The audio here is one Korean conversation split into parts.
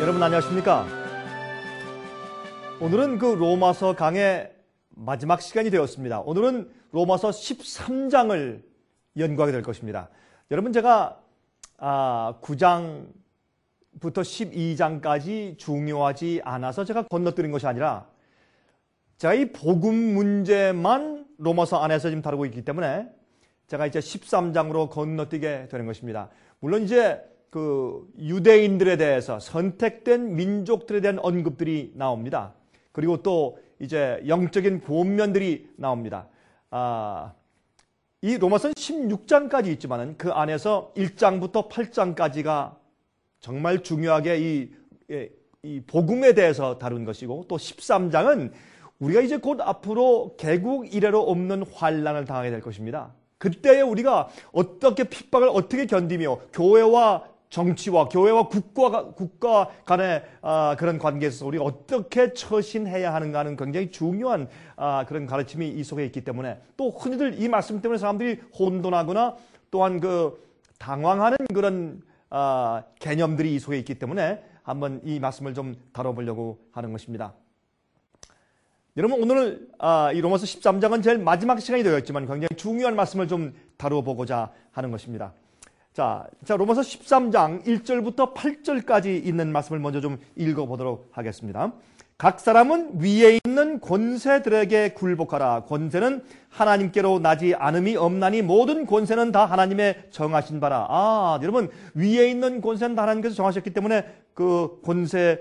여러분 안녕하십니까? 오늘은 그 로마서 강의 마지막 시간이 되었습니다. 오늘은 로마서 13장을 연구하게 될 것입니다. 여러분 제가 9장부터 12장까지 중요하지 않아서 제가 건너뜨린 것이 아니라 제가 이 복음 문제만 로마서 안에서 지금 다루고 있기 때문에 제가 이제 13장으로 건너뛰게 되는 것입니다. 물론 이제 그 유대인들에 대해서 선택된 민족들에 대한 언급들이 나옵니다. 그리고 또 이제 영적인 권면들이 나옵니다. 이 로마서는 16장까지 있지만은 그 안에서 1장부터 8장까지가 정말 중요하게 이 복음에 대해서 다룬 것이고, 또 13장은 우리가 이제 곧 앞으로 개국 이래로 없는 환난을 당하게 될 것입니다. 그때에 우리가 어떻게 핍박을 어떻게 견디며 교회와 정치와 교회와 국가 간의 그런 관계에서 우리가 어떻게 처신해야 하는가 하는 굉장히 중요한 그런 가르침이 이 속에 있기 때문에, 또 흔히들 이 말씀 때문에 사람들이 혼돈하거나 또한 그 당황하는 그런 개념들이 이 속에 있기 때문에 한번 이 말씀을 좀 다뤄보려고 하는 것입니다. 여러분 오늘 이 로마서 13장은 제일 마지막 시간이 되었지만 굉장히 중요한 말씀을 좀 다뤄보고자 하는 것입니다. 자, 로마서 13장 1절부터 8절까지 있는 말씀을 먼저 좀 읽어보도록 하겠습니다. 각 사람은 위에 있는 권세들에게 굴복하라. 권세는 하나님께로 나지 않음이 없나니 모든 권세는 다 하나님의 정하신 바라. 여러분 위에 있는 권세는 다 하나님께서 정하셨기 때문에 그 권세에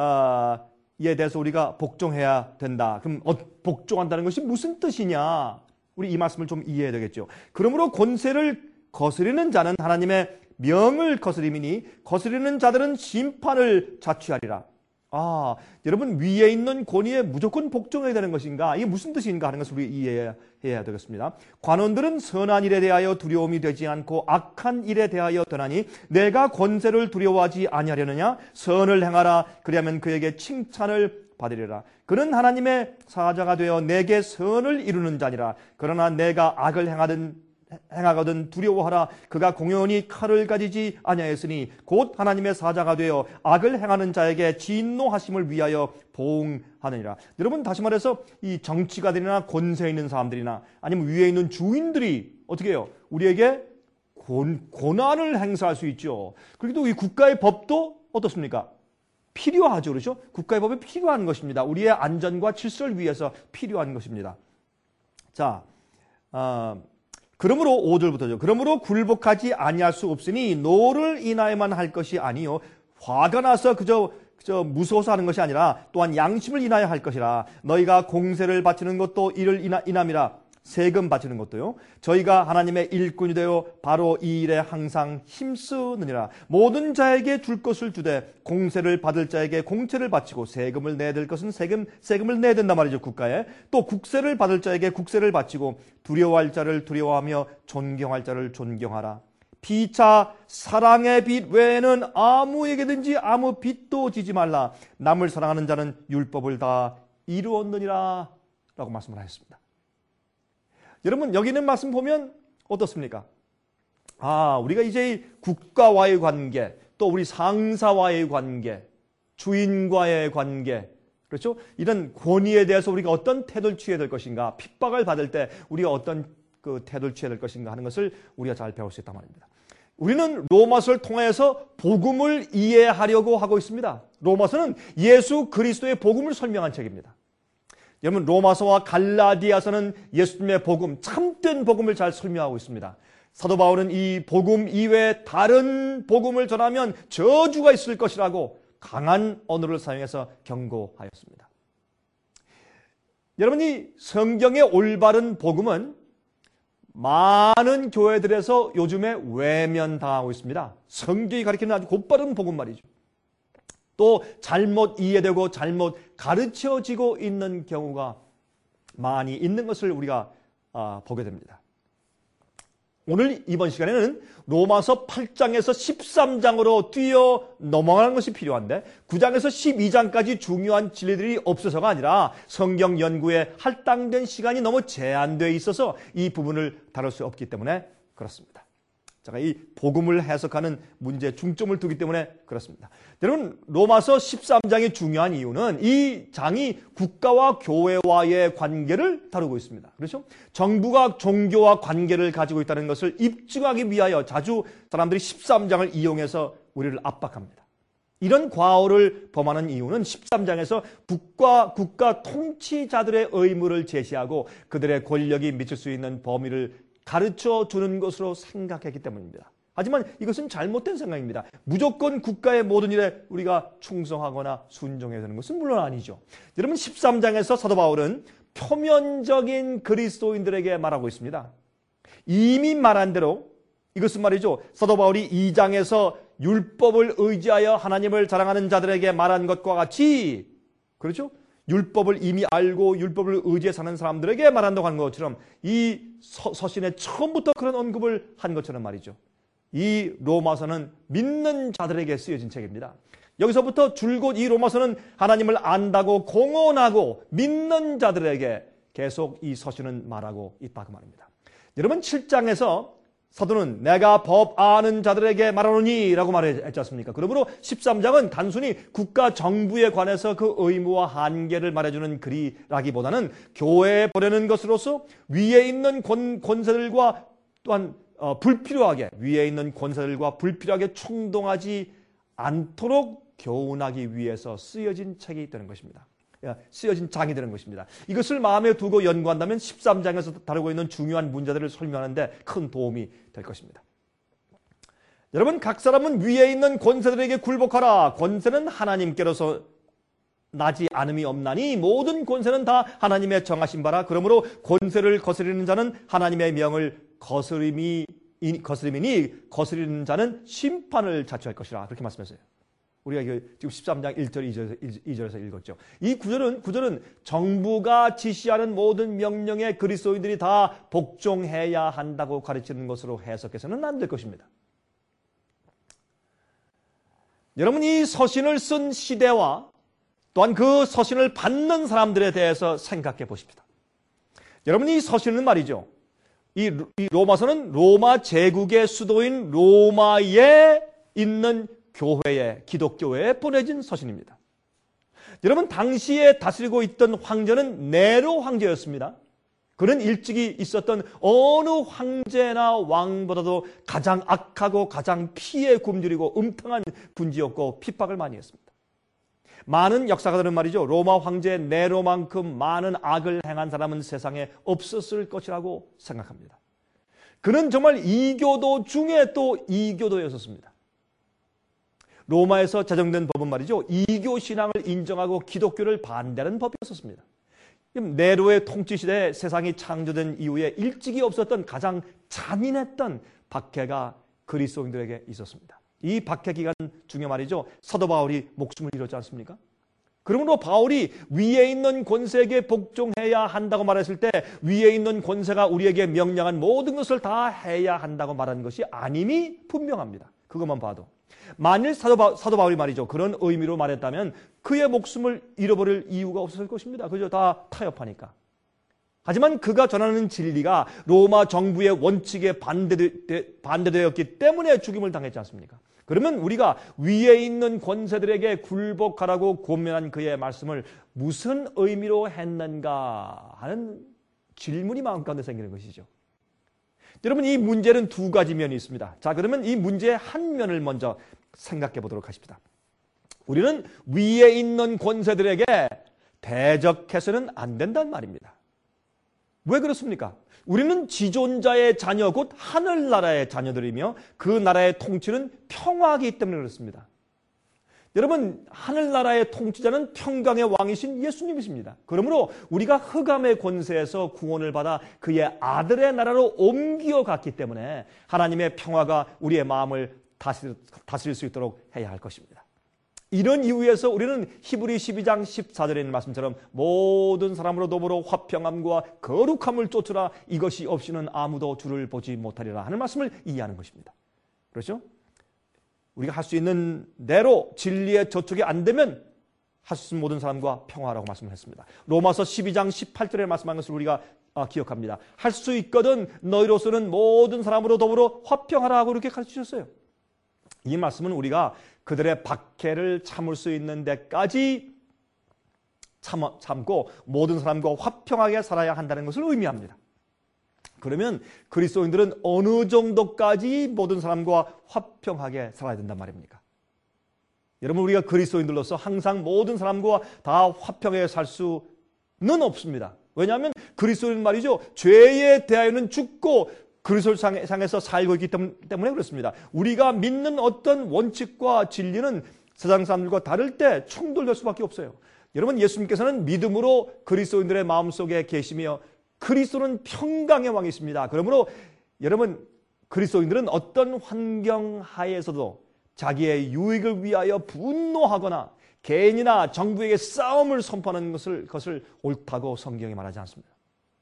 대해서 우리가 복종해야 된다. 그럼 복종한다는 것이 무슨 뜻이냐? 우리 이 말씀을 좀 이해해야 되겠죠. 그러므로 권세를 거스리는 자는 하나님의 명을 거스림이니 거스리는 자들은 심판을 자취하리라. 여러분 위에 있는 권위에 무조건 복종해야 되는 것인가? 이게 무슨 뜻인가 하는 것을 우리 이해해야 되겠습니다. 관원들은 선한 일에 대하여 두려움이 되지 않고 악한 일에 대하여 떠나니 내가 권세를 두려워하지 아니하려느냐? 선을 행하라. 그리하면 그에게 칭찬을 받으리라. 그는 하나님의 사자가 되어 내게 선을 이루는 자니라. 그러나 내가 악을 행하거든 두려워하라. 그가 공연히 칼을 가지지 아니하였으니 곧 하나님의 사자가 되어 악을 행하는 자에게 진노하심을 위하여 보응하느니라. 여러분 다시 말해서 이 정치가들이나 권세 있는 사람들이나 아니면 위에 있는 주인들이 어떻게 해요? 우리에게 권한을 행사할 수 있죠. 그리고 또 이 국가의 법도 어떻습니까? 필요하죠. 그렇죠? 국가의 법이 필요한 것입니다. 우리의 안전과 질서를 위해서 필요한 것입니다. 자, 그러므로 5절부터죠. 그러므로 굴복하지 아니할 수 없으니 노를 인하여만 할 것이 아니요 화가 나서 그저 무서워서 하는 것이 아니라 또한 양심을 인하여 할 것이라. 너희가 공세를 바치는 것도 이를 인함이라. 세금 바치는 것도요. 저희가 하나님의 일꾼이 되어 바로 이 일에 항상 힘쓰느니라. 모든 자에게 줄 것을 주되 공세를 받을 자에게 공세를 바치고 세금을 내야 될 것은 세금을 내야 된단 말이죠. 국가에. 또 국세를 받을 자에게 국세를 바치고 두려워할 자를 두려워하며 존경할 자를 존경하라. 피차 사랑의 빚 외에는 아무에게든지 아무 빚도 지지 말라. 남을 사랑하는 자는 율법을 다 이루었느니라 라고 말씀을 하셨습니다. 여러분 여기 있는 말씀 보면 어떻습니까? 우리가 이제 국가와의 관계, 또 우리 상사와의 관계, 주인과의 관계, 그렇죠? 이런 권위에 대해서 우리가 어떤 태도를 취해야 될 것인가, 핍박을 받을 때 우리가 어떤 그 태도를 취해야 될 것인가 하는 것을 우리가 잘 배울 수 있단 말입니다. 우리는 로마서를 통해서 복음을 이해하려고 하고 있습니다. 로마서는 예수 그리스도의 복음을 설명한 책입니다. 여러분 로마서와 갈라디아서는 예수님의 복음, 참된 복음을 잘 설명하고 있습니다. 사도 바울은 이 복음 이외에 다른 복음을 전하면 저주가 있을 것이라고 강한 언어를 사용해서 경고하였습니다. 여러분 이 성경의 올바른 복음은 많은 교회들에서 요즘에 외면당하고 있습니다. 성경이 가리키는 아주 곧바른 복음 말이죠. 또 잘못 이해되고 잘못 가르쳐지고 있는 경우가 많이 있는 것을 우리가 보게 됩니다. 오늘 이번 시간에는 로마서 8장에서 13장으로 뛰어 넘어가는 것이 필요한데 9장에서 12장까지 중요한 진리들이 없어서가 아니라 성경 연구에 할당된 시간이 너무 제한되어 있어서 이 부분을 다룰 수 없기 때문에 그렇습니다. 제가 이 복음을 해석하는 문제에 중점을 두기 때문에 그렇습니다. 여러분, 로마서 13장이 중요한 이유는 이 장이 국가와 교회와의 관계를 다루고 있습니다. 그렇죠? 정부가 종교와 관계를 가지고 있다는 것을 입증하기 위하여 자주 사람들이 13장을 이용해서 우리를 압박합니다. 이런 과오를 범하는 이유는 13장에서 국가 통치자들의 의무를 제시하고 그들의 권력이 미칠 수 있는 범위를 가르쳐 주는 것으로 생각했기 때문입니다. 하지만 이것은 잘못된 생각입니다. 무조건 국가의 모든 일에 우리가 충성하거나 순종해야 되는 것은 물론 아니죠. 여러분, 13장에서 사도 바울은 표면적인 그리스도인들에게 말하고 있습니다. 이미 말한 대로 이것은 말이죠, 사도 바울이 2장에서 율법을 의지하여 하나님을 자랑하는 자들에게 말한 것과 같이, 그렇죠? 율법을 이미 알고 율법을 의지해 사는 사람들에게 말한다고 하는 것처럼 이 서신에 처음부터 그런 언급을 한 것처럼 말이죠. 이 로마서는 믿는 자들에게 쓰여진 책입니다. 여기서부터 줄곧 이 로마서는 하나님을 안다고 공언하고 믿는 자들에게 계속 이 서신은 말하고 있다고 말입니다. 여러분, 7장에서 사도는 내가 법 아는 자들에게 말하노니 라고 말했지 않습니까? 그러므로 13장은 단순히 국가 정부에 관해서 그 의무와 한계를 말해주는 글이라기보다는 교회에 보내는 것으로서 위에 있는 권세들과 또한 불필요하게 위에 있는 권세들과 불필요하게 충동하지 않도록 교훈하기 위해서 쓰여진 책이 되는 것입니다. 쓰여진 장이 되는 것입니다. 이것을 마음에 두고 연구한다면 13장에서 다루고 있는 중요한 문제들을 설명하는데 큰 도움이 될 것입니다. 여러분, 각 사람은 위에 있는 권세들에게 굴복하라. 권세는 하나님께로서 나지 않음이 없나니 모든 권세는 다 하나님의 정하신 바라. 그러므로 권세를 거스리는 자는 하나님의 명을 거스림이니 거스리는 자는 심판을 자초할 것이라. 그렇게 말씀했어요. 우리가 지금 13장 1절, 2절에서 읽었죠. 이 구절은 정부가 지시하는 모든 명령에 그리스도인들이 다 복종해야 한다고 가르치는 것으로 해석해서는 안 될 것입니다. 여러분, 이 서신을 쓴 시대와 또한 그 서신을 받는 사람들에 대해서 생각해 보십시다. 여러분, 이 서신은 말이죠, 이 로마서는 로마 제국의 수도인 로마에 있는 교회에, 기독교회에 보내진 서신입니다. 여러분, 당시에 다스리고 있던 황제는 네로 황제였습니다. 그는 일찍이 있었던 어느 황제나 왕보다도 가장 악하고 가장 피해 굶주리고 음탕한 군주였고 핍박을 많이 했습니다. 많은 역사가들은 말이죠, 로마 황제 네로만큼 많은 악을 행한 사람은 세상에 없었을 것이라고 생각합니다. 그는 정말 이교도 중에 또 이교도였었습니다. 로마에서 제정된 법은 말이죠, 이교 신앙을 인정하고 기독교를 반대하는 법이었습니다. 네로의 통치 시대에 세상이 창조된 이후에 일찍이 없었던 가장 잔인했던 박해가 그리스도인들에게 있었습니다. 이 박해 기간 중에 말이죠, 사도 바울이 목숨을 잃었지 않습니까? 그러므로 바울이 위에 있는 권세에게 복종해야 한다고 말했을 때 위에 있는 권세가 우리에게 명령한 모든 것을 다 해야 한다고 말하는 것이 아님이 분명합니다. 그것만 봐도. 만일 사도 바울이 말이죠, 그런 의미로 말했다면 그의 목숨을 잃어버릴 이유가 없었을 것입니다. 그죠? 다 타협하니까. 하지만 그가 전하는 진리가 로마 정부의 원칙에 반대되었기 때문에 죽임을 당했지 않습니까? 그러면 우리가 위에 있는 권세들에게 굴복하라고 권면한 그의 말씀을 무슨 의미로 했는가 하는 질문이 마음 가운데 생기는 것이죠. 여러분, 이 문제는 두 가지 면이 있습니다. 자, 그러면 이 문제의 한 면을 먼저 생각해 보도록 하십니다. 우리는 위에 있는 권세들에게 대적해서는 안 된다는 말입니다. 왜 그렇습니까? 우리는 지존자의 자녀, 곧 하늘나라의 자녀들이며 그 나라의 통치는 평화이기 때문에 그렇습니다. 여러분, 하늘나라의 통치자는 평강의 왕이신 예수님이십니다. 그러므로 우리가 흑암의 권세에서 구원을 받아 그의 아들의 나라로 옮겨갔기 때문에 하나님의 평화가 우리의 마음을 다스릴 수 있도록 해야 할 것입니다. 이런 이유에서 우리는 히브리 12장 14절에 있는 말씀처럼 모든 사람으로 더불어 화평함과 거룩함을 쫓으라, 이것이 없이는 아무도 주를 보지 못하리라 하는 말씀을 이해하는 것입니다. 그렇죠? 우리가 할 수 있는 대로 진리의 저촉이 안 되면 할 수 있는 모든 사람과 평화하라고 말씀을 했습니다. 로마서 12장 18절에 말씀한 것을 우리가 기억합니다. 할 수 있거든 너희로서는 모든 사람으로 더불어 화평하라고 이렇게 가르치셨어요. 이 말씀은 우리가 그들의 박해를 참을 수 있는 데까지 참고 모든 사람과 화평하게 살아야 한다는 것을 의미합니다. 그러면 그리스도인들은 어느 정도까지 모든 사람과 화평하게 살아야 된단 말입니까? 여러분, 우리가 그리스도인들로서 항상 모든 사람과 다 화평하게 살 수는 없습니다. 왜냐하면 그리스도인 말이죠, 죄에 대하여는 죽고 그리스도를 향해서 살고 있기 때문에 그렇습니다. 우리가 믿는 어떤 원칙과 진리는 세상 사람들과 다를 때 충돌될 수밖에 없어요. 여러분, 예수님께서는 믿음으로 그리스도인들의 마음속에 계시며 그리스도는 평강의 왕이십니다. 그러므로 여러분, 그리스도인들은 어떤 환경 하에서도 자기의 유익을 위하여 분노하거나 개인이나 정부에게 싸움을 선포하는 것을 옳다고 성경이 말하지 않습니다.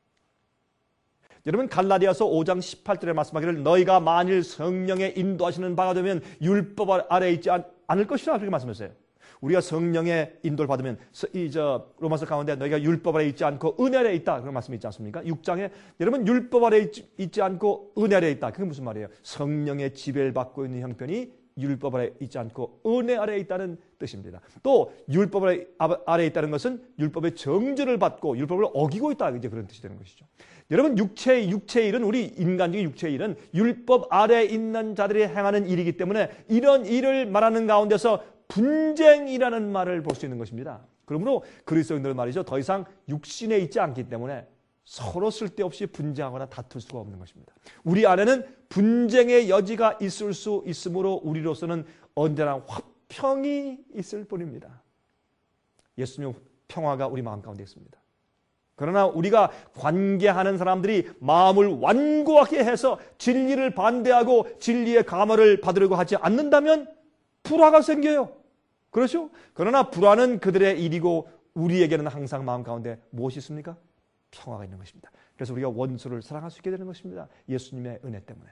여러분, 갈라디아서 5장 18절에 말씀하기를 너희가 만일 성령의 인도하시는 바가 되면 율법 아래에 있지 않을 것이라 그렇게 말씀했어요. 우리가 성령의 인도를 받으면 로마서 가운데 너희가 율법 아래 있지 않고 은혜 아래 있다 그런 말씀이 있지 않습니까? 6장에 여러분 율법 아래 있지 않고 은혜 아래 있다. 그게 무슨 말이에요? 성령의 지배를 받고 있는 형편이 율법 아래 있지 않고 은혜 아래 있다는 뜻입니다. 또 율법 아래 있다는 것은 율법의 정죄를 받고 율법을 어기고 있다, 이제 그런 뜻이 되는 것이죠. 여러분, 육체의 일은, 우리 인간적인 육체의 일은 율법 아래 있는 자들이 행하는 일이기 때문에 이런 일을 말하는 가운데서 분쟁이라는 말을 볼 수 있는 것입니다. 그러므로 그리스도인들은 말이죠, 더 이상 육신에 있지 않기 때문에 서로 쓸데없이 분쟁하거나 다툴 수가 없는 것입니다. 우리 안에는 분쟁의 여지가 있을 수 있으므로 우리로서는 언제나 화평이 있을 뿐입니다. 예수님의 평화가 우리 마음 가운데 있습니다. 그러나 우리가 관계하는 사람들이 마음을 완고하게 해서 진리를 반대하고 진리의 감화를 받으려고 하지 않는다면 불화가 생겨요. 그렇죠? 그러나 불화는 그들의 일이고 우리에게는 항상 마음 가운데 무엇이 있습니까? 평화가 있는 것입니다. 그래서 우리가 원수를 사랑할 수 있게 되는 것입니다. 예수님의 은혜 때문에.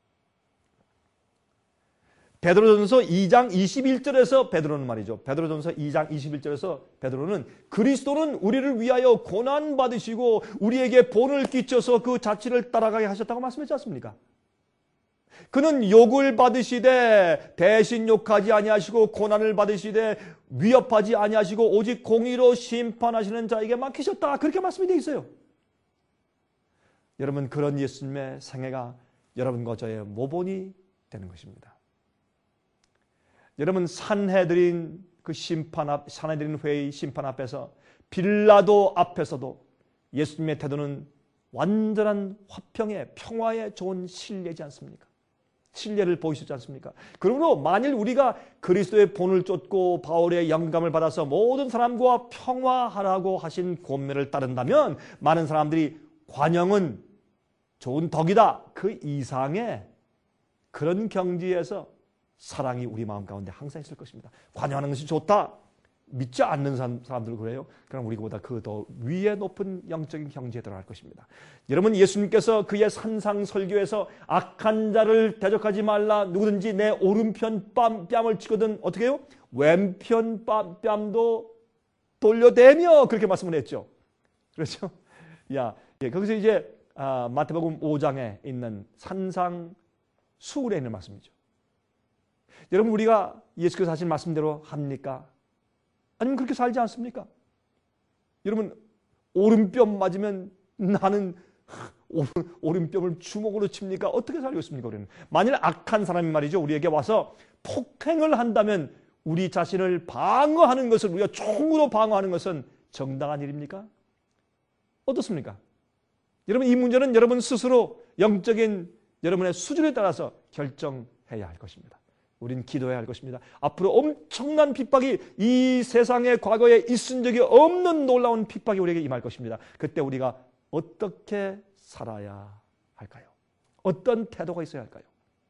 베드로전서 2장 21절에서 베드로는 말이죠. 베드로전서 2장 21절에서 베드로는 그리스도는 우리를 위하여 고난 받으시고 우리에게 본을 끼쳐서 그 자취를 따라가게 하셨다고 말씀했지 않습니까? 그는 욕을 받으시되 대신 욕하지 아니하시고 고난을 받으시되 위협하지 아니하시고 오직 공의로 심판하시는 자에게 맡기셨다. 그렇게 말씀이 되어 있어요. 여러분, 그런 예수님의 생애가 여러분과 저의 모본이 되는 것입니다. 여러분, 산헤드린 회의 심판 앞에서 빌라도 앞에서도 예수님의 태도는 완전한 화평의 평화에 좋은 신뢰지 않습니까? 신뢰를 보이시지 않습니까? 그러므로 만일 우리가 그리스도의 본을 쫓고 바울의 영감을 받아서 모든 사람과 평화하라고 하신 권면을 따른다면 많은 사람들이 관용은 좋은 덕이다, 그 이상의 그런 경지에서 사랑이 우리 마음 가운데 항상 있을 것입니다. 관여하는 것이 좋다, 믿지 않는 사람들 그래요. 그럼 우리보다 그 더 위에 높은 영적인 경지에 들어갈 것입니다. 여러분, 예수님께서 그의 산상설교에서 악한 자를 대적하지 말라, 누구든지 내 오른편 뺨을 치거든 어떻게 해요? 왼편 뺨도 돌려대며 그렇게 말씀을 했죠. 그렇죠? 거기서 이제 마태복음 5장에 있는 산상수훈에 있는 말씀이죠. 여러분, 우리가 예수께서 하신 말씀대로 합니까? 아니면 그렇게 살지 않습니까? 여러분, 오른뼘 맞으면 나는 오른뼘을 주먹으로 칩니까? 어떻게 살고 있습니까? 우리는 만일 악한 사람이 말이죠, 우리에게 와서 폭행을 한다면 우리 자신을 방어하는 것을, 우리가 총으로 방어하는 것은 정당한 일입니까? 어떻습니까? 여러분, 이 문제는 여러분 스스로 영적인 여러분의 수준에 따라서 결정해야 할 것입니다. 우린 기도해야 할 것입니다. 앞으로 엄청난 핍박이, 이 세상에 과거에 있은 적이 없는 놀라운 핍박이 우리에게 임할 것입니다. 그때 우리가 어떻게 살아야 할까요? 어떤 태도가 있어야 할까요?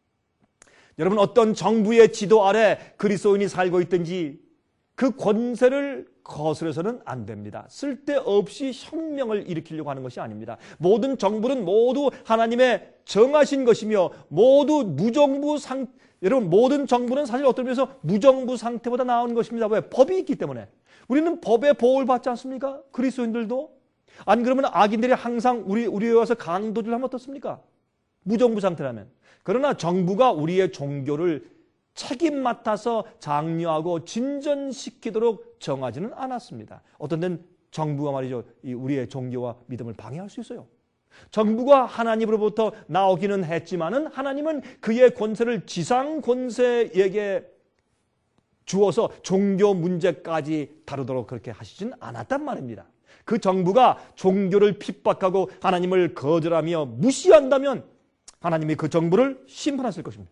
여러분, 어떤 정부의 지도 아래 그리스도인이 살고 있든지 그 권세를 거스려서는 안 됩니다. 쓸데없이 혁명을 일으키려고 하는 것이 아닙니다. 모든 정부는 모두 하나님의 정하신 것이며 모두 무정부 여러분, 모든 정부는 사실 어떤 면에서 무정부 상태보다 나은 것입니다. 왜? 법이 있기 때문에. 우리는 법의 보호를 받지 않습니까? 그리스도인들도. 안 그러면 악인들이 항상 우리에 와서 강도를 하면 어떻습니까? 무정부 상태라면. 그러나 정부가 우리의 종교를 책임 맡아서 장려하고 진전시키도록 정하지는 않았습니다. 어떤 데는 정부가 말이죠, 우리의 종교와 믿음을 방해할 수 있어요. 정부가 하나님으로부터 나오기는 했지만은 하나님은 그의 권세를 지상 권세에게 주어서 종교 문제까지 다루도록 그렇게 하시진 않았단 말입니다. 그 정부가 종교를 핍박하고 하나님을 거절하며 무시한다면 하나님이 그 정부를 심판하실 것입니다.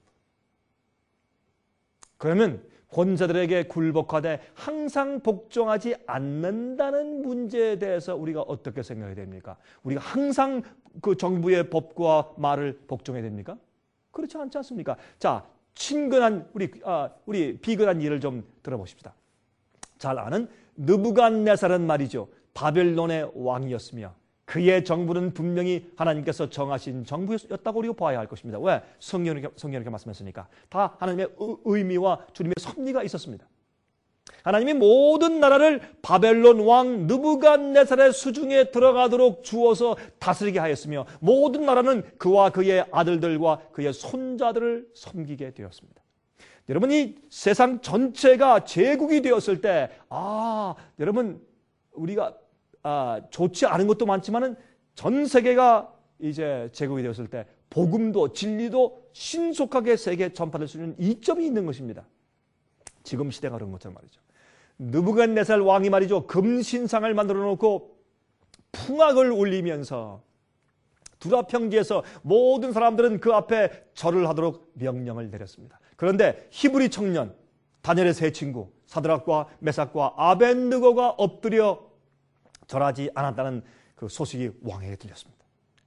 그러면 권세들에게 굴복하되 항상 복종하지 않는다는 문제에 대해서 우리가 어떻게 생각해야 됩니까? 우리가 항상 그 정부의 법과 말을 복종해야 됩니까? 그렇지 않지 않습니까? 자, 친근한 우리 비근한 예를 좀 들어보십시다. 잘 아는 느부갓네살은 말이죠, 바벨론의 왕이었으며 그의 정부는 분명히 하나님께서 정하신 정부였다고 우리가 봐야 할 것입니다. 왜? 성경이 이렇게 말씀했으니까. 다 하나님의 의미와 주님의 섭리가 있었습니다. 하나님이 모든 나라를 바벨론 왕 느부갓네살의 수중에 들어가도록 주어서 다스리게 하였으며 모든 나라는 그와 그의 아들들과 그의 손자들을 섬기게 되었습니다. 여러분, 이 세상 전체가 제국이 되었을 때 여러분, 우리가 좋지 않은 것도 많지만은 전 세계가 이제 제국이 되었을 때 복음도 진리도 신속하게 세계에 전파될 수 있는 이점이 있는 것입니다. 지금 시대가 그런 것처럼 말이죠. 느부갓네살 왕이 말이죠, 금신상을 만들어 놓고 풍악을 울리면서 두라 평지에서 모든 사람들은 그 앞에 절을 하도록 명령을 내렸습니다. 그런데 히브리 청년 다니엘의 세 친구 사드락과 메삭과 아벳느고가 엎드려 절하지 않았다는 그 소식이 왕에게 들렸습니다.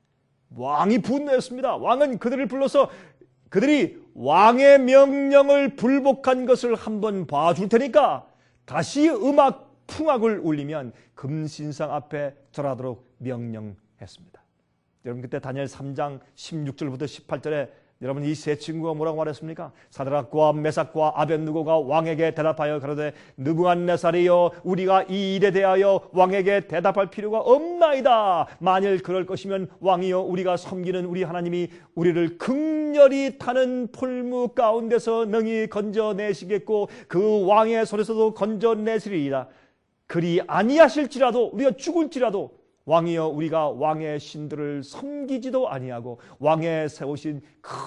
왕이 분노했습니다. 왕은 그들을 불러서 그들이 왕의 명령을 불복한 것을 한번 봐줄 테니까 다시 음악 풍악을 울리면 금신상 앞에 절하도록 명령했습니다. 여러분, 그때 다니엘 3장 16절부터 18절에 여러분, 이 세 친구가 뭐라고 말했습니까? 사드락과 메삭과 아벳느고가 왕에게 대답하여 가로되 느부갓네살이여, 우리가 이 일에 대하여 왕에게 대답할 필요가 없나이다. 만일 그럴 것이면 왕이여, 우리가 섬기는 우리 하나님이 우리를 극렬히 타는 풀무 가운데서 능히 건져내시겠고 그 왕의 손에서도 건져내시리이다. 그리 아니하실지라도, 우리가 죽을지라도 왕이여, 우리가 왕의 신들을 섬기지도 아니하고 왕의 세우신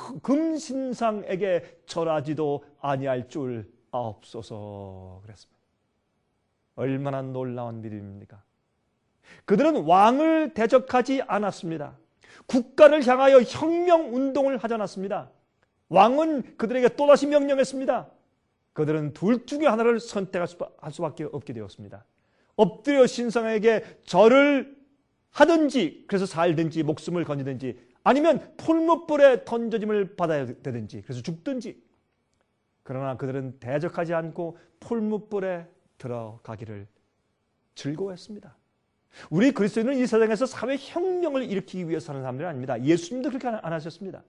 금신상에게 절하지도 아니할 줄 아옵소서 그랬습니다. 얼마나 놀라운 믿음입니까? 그들은 왕을 대적하지 않았습니다. 국가를 향하여 혁명운동을 하지 않았습니다. 왕은 그들에게 또다시 명령했습니다. 그들은 둘 중에 하나를 선택할 수밖에 없게 되었습니다. 엎드려 신상에게 절을 하든지, 그래서 살든지 목숨을 건지든지, 아니면 풀무불에 던져짐을 받아야 되든지, 그래서 죽든지. 그러나 그들은 대적하지 않고 풀무불에 들어가기를 즐거워했습니다. 우리 그리스도인은 이 세상에서 사회혁명을 일으키기 위해서 사는 사람들이 아닙니다. 예수님도 그렇게 안 하셨습니다.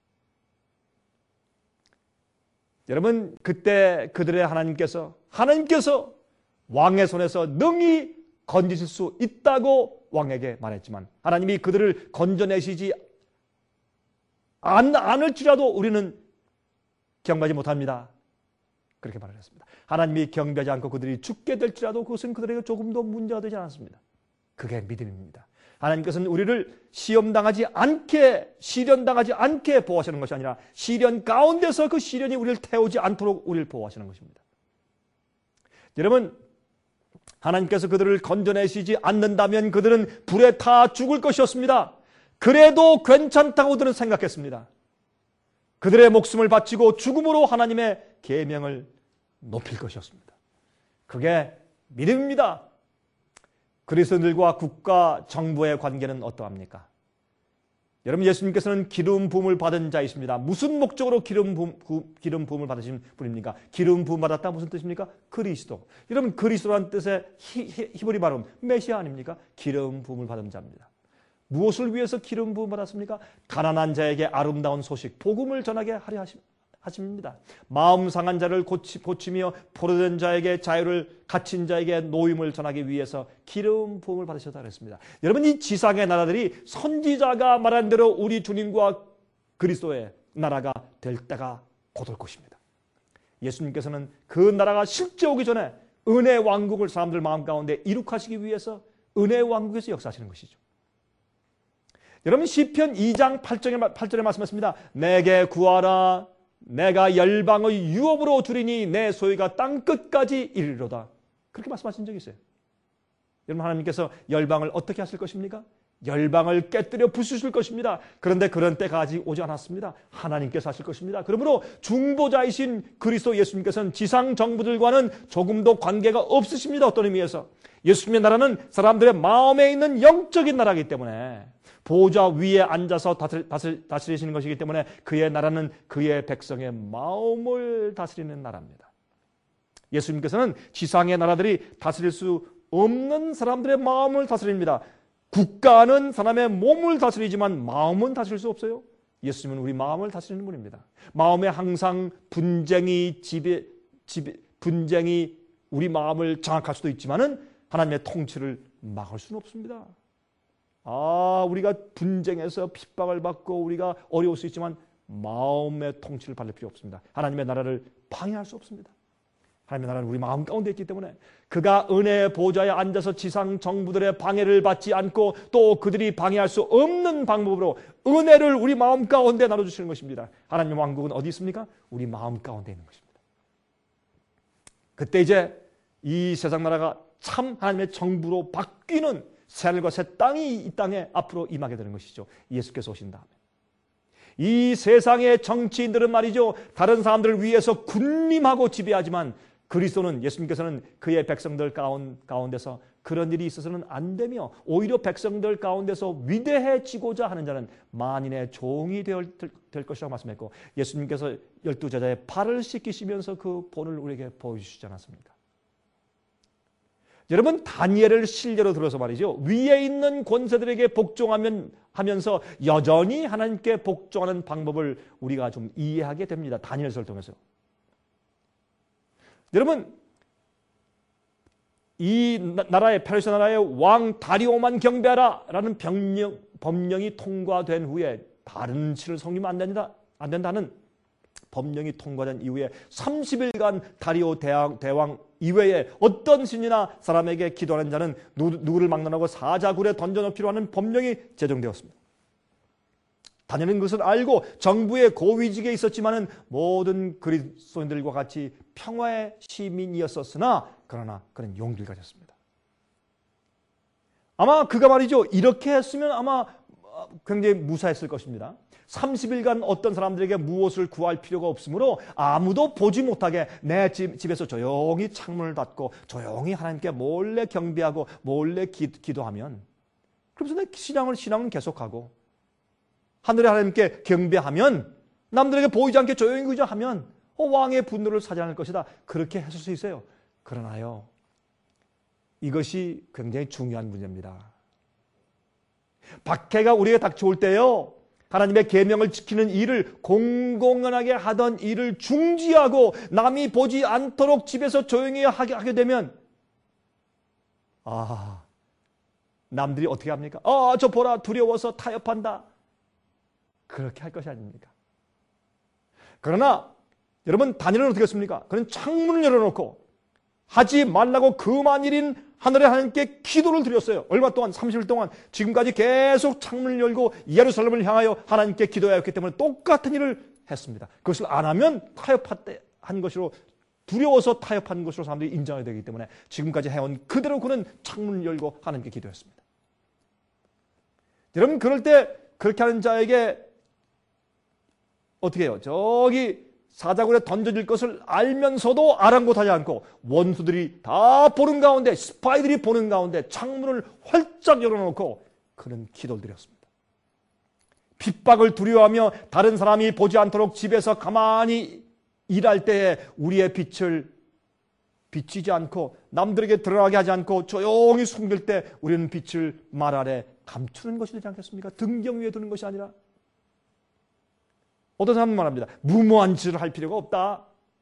여러분, 그때 그들의 하나님께서 왕의 손에서 능히 건지실 수 있다고 왕에게 말했지만 하나님이 그들을 건져내시지 않을지라도 우리는 경배하지 못합니다. 그렇게 말을 했습니다. 하나님이 경배하지 않고 그들이 죽게 될지라도 그것은 그들에게 조금도 문제가 되지 않았습니다. 그게 믿음입니다. 하나님께서는 우리를 시련당하지 않게 보호하시는 것이 아니라 시련 가운데서 그 시련이 우리를 태우지 않도록 우리를 보호하시는 것입니다. 여러분, 하나님께서 그들을 건져내시지 않는다면 그들은 불에 타 죽을 것이었습니다. 그래도 괜찮다고 그들은 생각했습니다. 그들의 목숨을 바치고 죽음으로 하나님의 계명을 높일 것이었습니다. 그게 믿음입니다. 그리스도인들과 국가 정부의 관계는 어떠합니까? 여러분, 예수님께서는 기름 부음을 받은 자이십니다. 무슨 목적으로 기름 부음을 받으신 분입니까? 기름 부음 받았다 무슨 뜻입니까? 그리스도. 여러분, 그리스도라는 뜻의 히브리 발음 메시아 아닙니까? 기름 부음을 받은 자입니다. 무엇을 위해서 기름 부음 받았습니까? 가난한 자에게 아름다운 소식, 복음을 전하게 하려 하십니다. 마음 상한 자를 고치며 포로된 자에게 자유를, 갇힌 자에게 노임을 전하기 위해서 기름 부음을 받으셨다 그랬습니다. 여러분, 이 지상의 나라들이 선지자가 말한 대로 우리 주님과 그리스도의 나라가 될 때가 곧 올 것입니다. 예수님께서는 그 나라가 실제 오기 전에 은혜의 왕국을 사람들 마음 가운데 이룩하시기 위해서 은혜의 왕국에서 역사하시는 것이죠. 여러분, 시편 2장 8절에 말씀했습니다. 내게 구하라. 내가 열방의 유업으로 주리니 내 소유가 땅끝까지 이르리로다. 그렇게 말씀하신 적이 있어요. 여러분, 하나님께서 열방을 어떻게 하실 것입니까? 열방을 깨뜨려 부수실 것입니다. 그런데 그런 때가 아직 오지 않았습니다. 하나님께서 하실 것입니다. 그러므로 중보자이신 그리스도 예수님께서는 지상 정부들과는 조금도 관계가 없으십니다. 어떤 의미에서 예수님의 나라는 사람들의 마음에 있는 영적인 나라이기 때문에, 보좌 위에 앉아서 다스리시는 것이기 때문에 그의 나라는 그의 백성의 마음을 다스리는 나라입니다. 예수님께서는 지상의 나라들이 다스릴 수 없는 사람들의 마음을 다스립니다. 국가는 사람의 몸을 다스리지만 마음은 다스릴 수 없어요. 예수님은 우리 마음을 다스리는 분입니다. 마음에 항상 분쟁이 우리 마음을 장악할 수도 있지만은 하나님의 통치를 막을 수는 없습니다. 우리가 분쟁에서 핍박을 받고 우리가 어려울 수 있지만 마음의 통치를 받을 필요 없습니다. 하나님의 나라를 방해할 수 없습니다. 하나님의 나라는 우리 마음 가운데 있기 때문에 그가 은혜의 보좌에 앉아서 지상 정부들의 방해를 받지 않고 또 그들이 방해할 수 없는 방법으로 은혜를 우리 마음 가운데 나눠주시는 것입니다. 하나님의 왕국은 어디 있습니까? 우리 마음 가운데 있는 것입니다. 그때 이제 이 세상 나라가 참 하나님의 정부로 바뀌는 새하늘과 새 땅이 이 땅에 앞으로 임하게 되는 것이죠. 예수께서 오신 다음에. 이 세상의 정치인들은 말이죠, 다른 사람들을 위해서 군림하고 지배하지만 그리스도는, 예수님께서는 그의 백성들 가운데서 그런 일이 있어서는 안 되며 오히려 백성들 가운데서 위대해지고자 하는 자는 만인의 종이 될 것이라고 말씀했고, 예수님께서 12제자의 발을 씻기시면서 그 본을 우리에게 보여주시지 않았습니까? 여러분, 다니엘을 실제로 들어서 말이죠, 위에 있는 권세들에게 복종하면서 여전히 하나님께 복종하는 방법을 우리가 좀 이해하게 됩니다. 다니엘서를 통해서. 여러분, 이 나라의, 페르시아 나라의 왕 다리오만 경배하라 라는 법령이 통과된 후에 다른 신을 섬기면 안 된다는 법령이 통과된 이후에 30일간 다리오 대왕 이외에 어떤 신이나 사람에게 기도하는 자는 누구를 막론하고 사자굴에 던져넣기로 하는 법령이 제정되었습니다. 다니엘은 그것을 알고 정부의 고위직에 있었지만은 모든 그리스도인들과 같이 평화의 시민이었었으나 그러나 그는 용기를 가졌습니다. 아마 그가 말이죠, 이렇게 했으면 아마 굉장히 무사했을 것입니다. 30일간 어떤 사람들에게 무엇을 구할 필요가 없으므로 아무도 보지 못하게 내 집에서 조용히 창문을 닫고 조용히 하나님께 몰래 경배하고 몰래 기도하면, 그러면서 내 신앙은 계속하고 하늘의 하나님께 경배하면, 남들에게 보이지 않게 조용히 기도하면 왕의 분노를 사지 않을 것이다. 그렇게 했을 수 있어요. 그러나요, 이것이 굉장히 중요한 문제입니다. 박해가 우리에게 닥쳐올 때요, 하나님의 계명을 지키는 일을, 공공연하게 하던 일을 중지하고 남이 보지 않도록 집에서 조용히 하게 되면, 남들이 어떻게 합니까? 저 보라, 두려워서 타협한다. 그렇게 할 것이 아닙니까? 그러나 여러분, 다니엘은 어떻게 했습니까? 그는 창문을 열어놓고 하지 말라고 그만일인 하늘의 하나님께 기도를 드렸어요. 얼마 동안? 30일 동안 지금까지 계속 창문을 열고 예루살렘을 향하여 하나님께 기도해왔기 때문에 똑같은 일을 했습니다. 그것을 안 하면 타협한 것으로, 두려워서 타협한 것으로 사람들이 인정해야 되기 때문에 지금까지 해온 그대로 그는 창문을 열고 하나님께 기도했습니다. 여러분, 그럴 때 그렇게 하는 자에게 어떻게 해요? 저기 사자굴에 던져질 것을 알면서도 아랑곳하지 않고 원수들이 다 보는 가운데, 스파이들이 보는 가운데 창문을 활짝 열어놓고 그는 기도를 드렸습니다. 핍박을 두려워하며 다른 사람이 보지 않도록 집에서 가만히 일할 때에 우리의 빛을 비치지 않고 남들에게 드러나게 하지 않고 조용히 숨길 때 우리는 빛을 말 아래 감추는 것이 되지 않겠습니까? 등경 위에 두는 것이 아니라. 어떤 사람은 말합니다. 무모한 짓을 할 필요가 없다.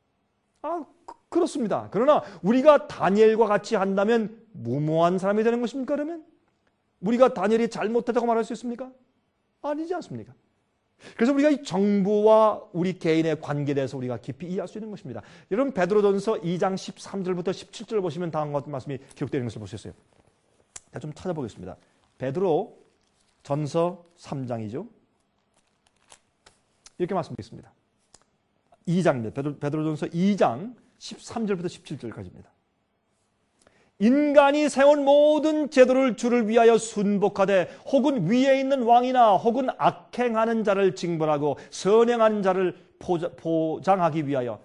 그렇습니다. 그러나 우리가 다니엘과 같이 한다면 무모한 사람이 되는 것입니까? 그러면 우리가 다니엘이 잘못했다고 말할 수 있습니까? 아니지 않습니까? 그래서 우리가 이 정부와 우리 개인의 관계에 대해서 우리가 깊이 이해할 수 있는 것입니다. 여러분 베드로전서 2장 13절부터 17절 보시면 다음과 같은 말씀이 기록되어 있는 것을 보셨어요. 제가 좀 찾아보겠습니다. 베드로 전서 3장이죠. 이렇게 말씀드리겠습니다. 2장입니다. 베드로전서 2장 13절부터 17절까지입니다. 인간이 세운 모든 제도를 주를 위하여 순복하되 혹은 위에 있는 왕이나 혹은 악행하는 자를 징벌하고 선행하는 자를 포장하기 위하여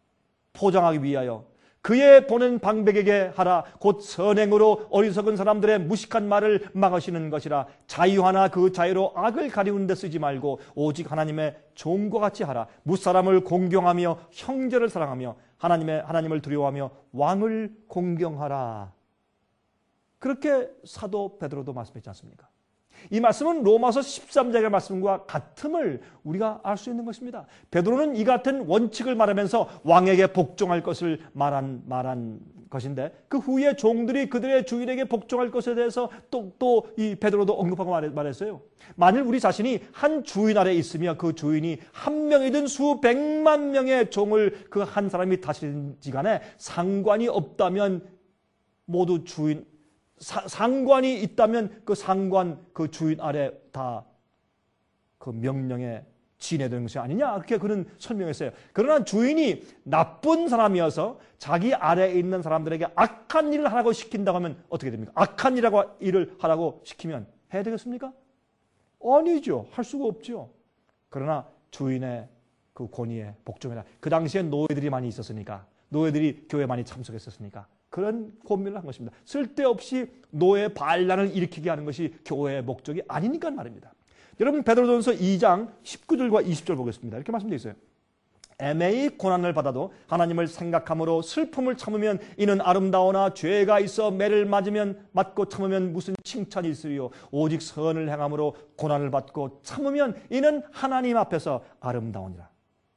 그의 보낸 방백에게 하라. 곧 선행으로 어리석은 사람들의 무식한 말을 막으시는 것이라. 자유하나 그 자유로 악을 가리우는 데 쓰지 말고 오직 하나님의 종과 같이 하라. 무사람을 공경하며 형제를 사랑하며 하나님을 두려워하며 왕을 공경하라. 그렇게 사도 베드로도 말씀했지 않습니까? 이 말씀은 로마서 13장의 말씀과 같음을 우리가 알 수 있는 것입니다. 베드로는 이 같은 원칙을 말하면서 왕에게 복종할 것을 말한 것인데 그 후에 종들이 그들의 주인에게 복종할 것에 대해서 또 이 베드로도 언급하고 말했어요. 만일 우리 자신이 한 주인 아래 있으며 그 주인이 한 명이든 수백만 명의 종을 그 한 사람이 다스리는지 간에 상관이 없다면 모두 상관이 있다면 그 상관, 그 주인 아래 다 그 명령에 지내되는 것이 아니냐, 그렇게 그는 설명했어요. 그러나 주인이 나쁜 사람이어서 자기 아래에 있는 사람들에게 악한 일을 하라고 시킨다고 하면 어떻게 됩니까? 악한 일을 하라고 시키면 해야 되겠습니까? 아니죠. 할 수가 없죠. 그러나 주인의 그 권위에 복종해라. 그 당시엔 노예들이 많이 있었으니까, 노예들이 교회에 많이 참석했었으니까 그런 고민을 한 것입니다. 쓸데없이 노예 반란을 일으키게 하는 것이 교회의 목적이 아니니까 말입니다. 여러분 베드로전서 2장 19절과 20절 보겠습니다. 이렇게 말씀되어 있어요. 애매히 고난을 받아도 하나님을 생각함으로 슬픔을 참으면 이는 아름다우나 죄가 있어 매를 맞고 참으면 무슨 칭찬이 있으리요. 오직 선을 행함으로 고난을 받고 참으면 이는 하나님 앞에서 아름다우니라.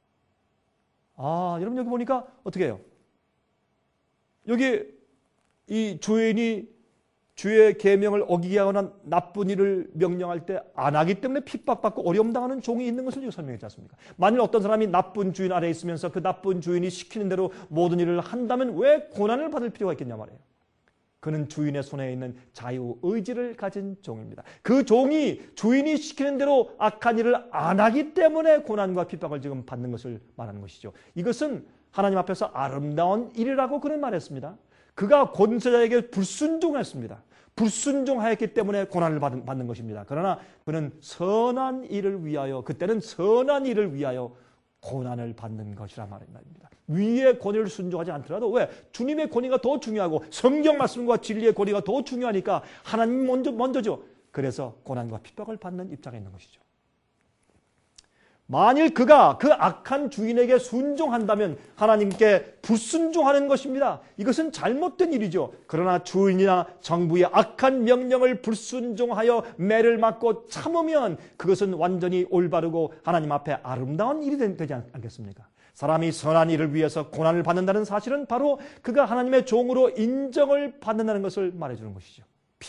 여러분 여기 보니까 어떻게 해요? 여기 이 주인이 주의 계명을 어기게 하거나 나쁜 일을 명령할 때 안 하기 때문에 핍박받고 어려움 당하는 종이 있는 것을 설명했지 않습니까? 만일 어떤 사람이 나쁜 주인 아래에 있으면서 그 나쁜 주인이 시키는 대로 모든 일을 한다면 왜 고난을 받을 필요가 있겠냐 말이에요. 그는 주인의 손에 있는 자유 의지를 가진 종입니다. 그 종이 주인이 시키는 대로 악한 일을 안 하기 때문에 고난과 핍박을 지금 받는 것을 말하는 것이죠. 이것은 하나님 앞에서 아름다운 일이라고 그는 말했습니다. 그가 권세자에게 불순종했습니다. 불순종하였기 때문에 고난을 받는 것입니다. 그러나 그는 선한 일을 위하여, 그때는 선한 일을 위하여 고난을 받는 것이라 말입니다. 위의 권위를 순종하지 않더라도 왜? 주님의 권위가 더 중요하고 성경 말씀과 진리의 권위가 더 중요하니까 하나님 먼저죠. 그래서 고난과 핍박을 받는 입장에 있는 것이죠. 만일 그가 그 악한 주인에게 순종한다면 하나님께 불순종하는 것입니다. 이것은 잘못된 일이죠. 그러나 주인이나 정부의 악한 명령을 불순종하여 매를 맞고 참으면 그것은 완전히 올바르고 하나님 앞에 아름다운 일이 되지 않겠습니까? 사람이 선한 일을 위해서 고난을 받는다는 사실은 바로 그가 하나님의 종으로 인정을 받는다는 것을 말해주는 것이죠.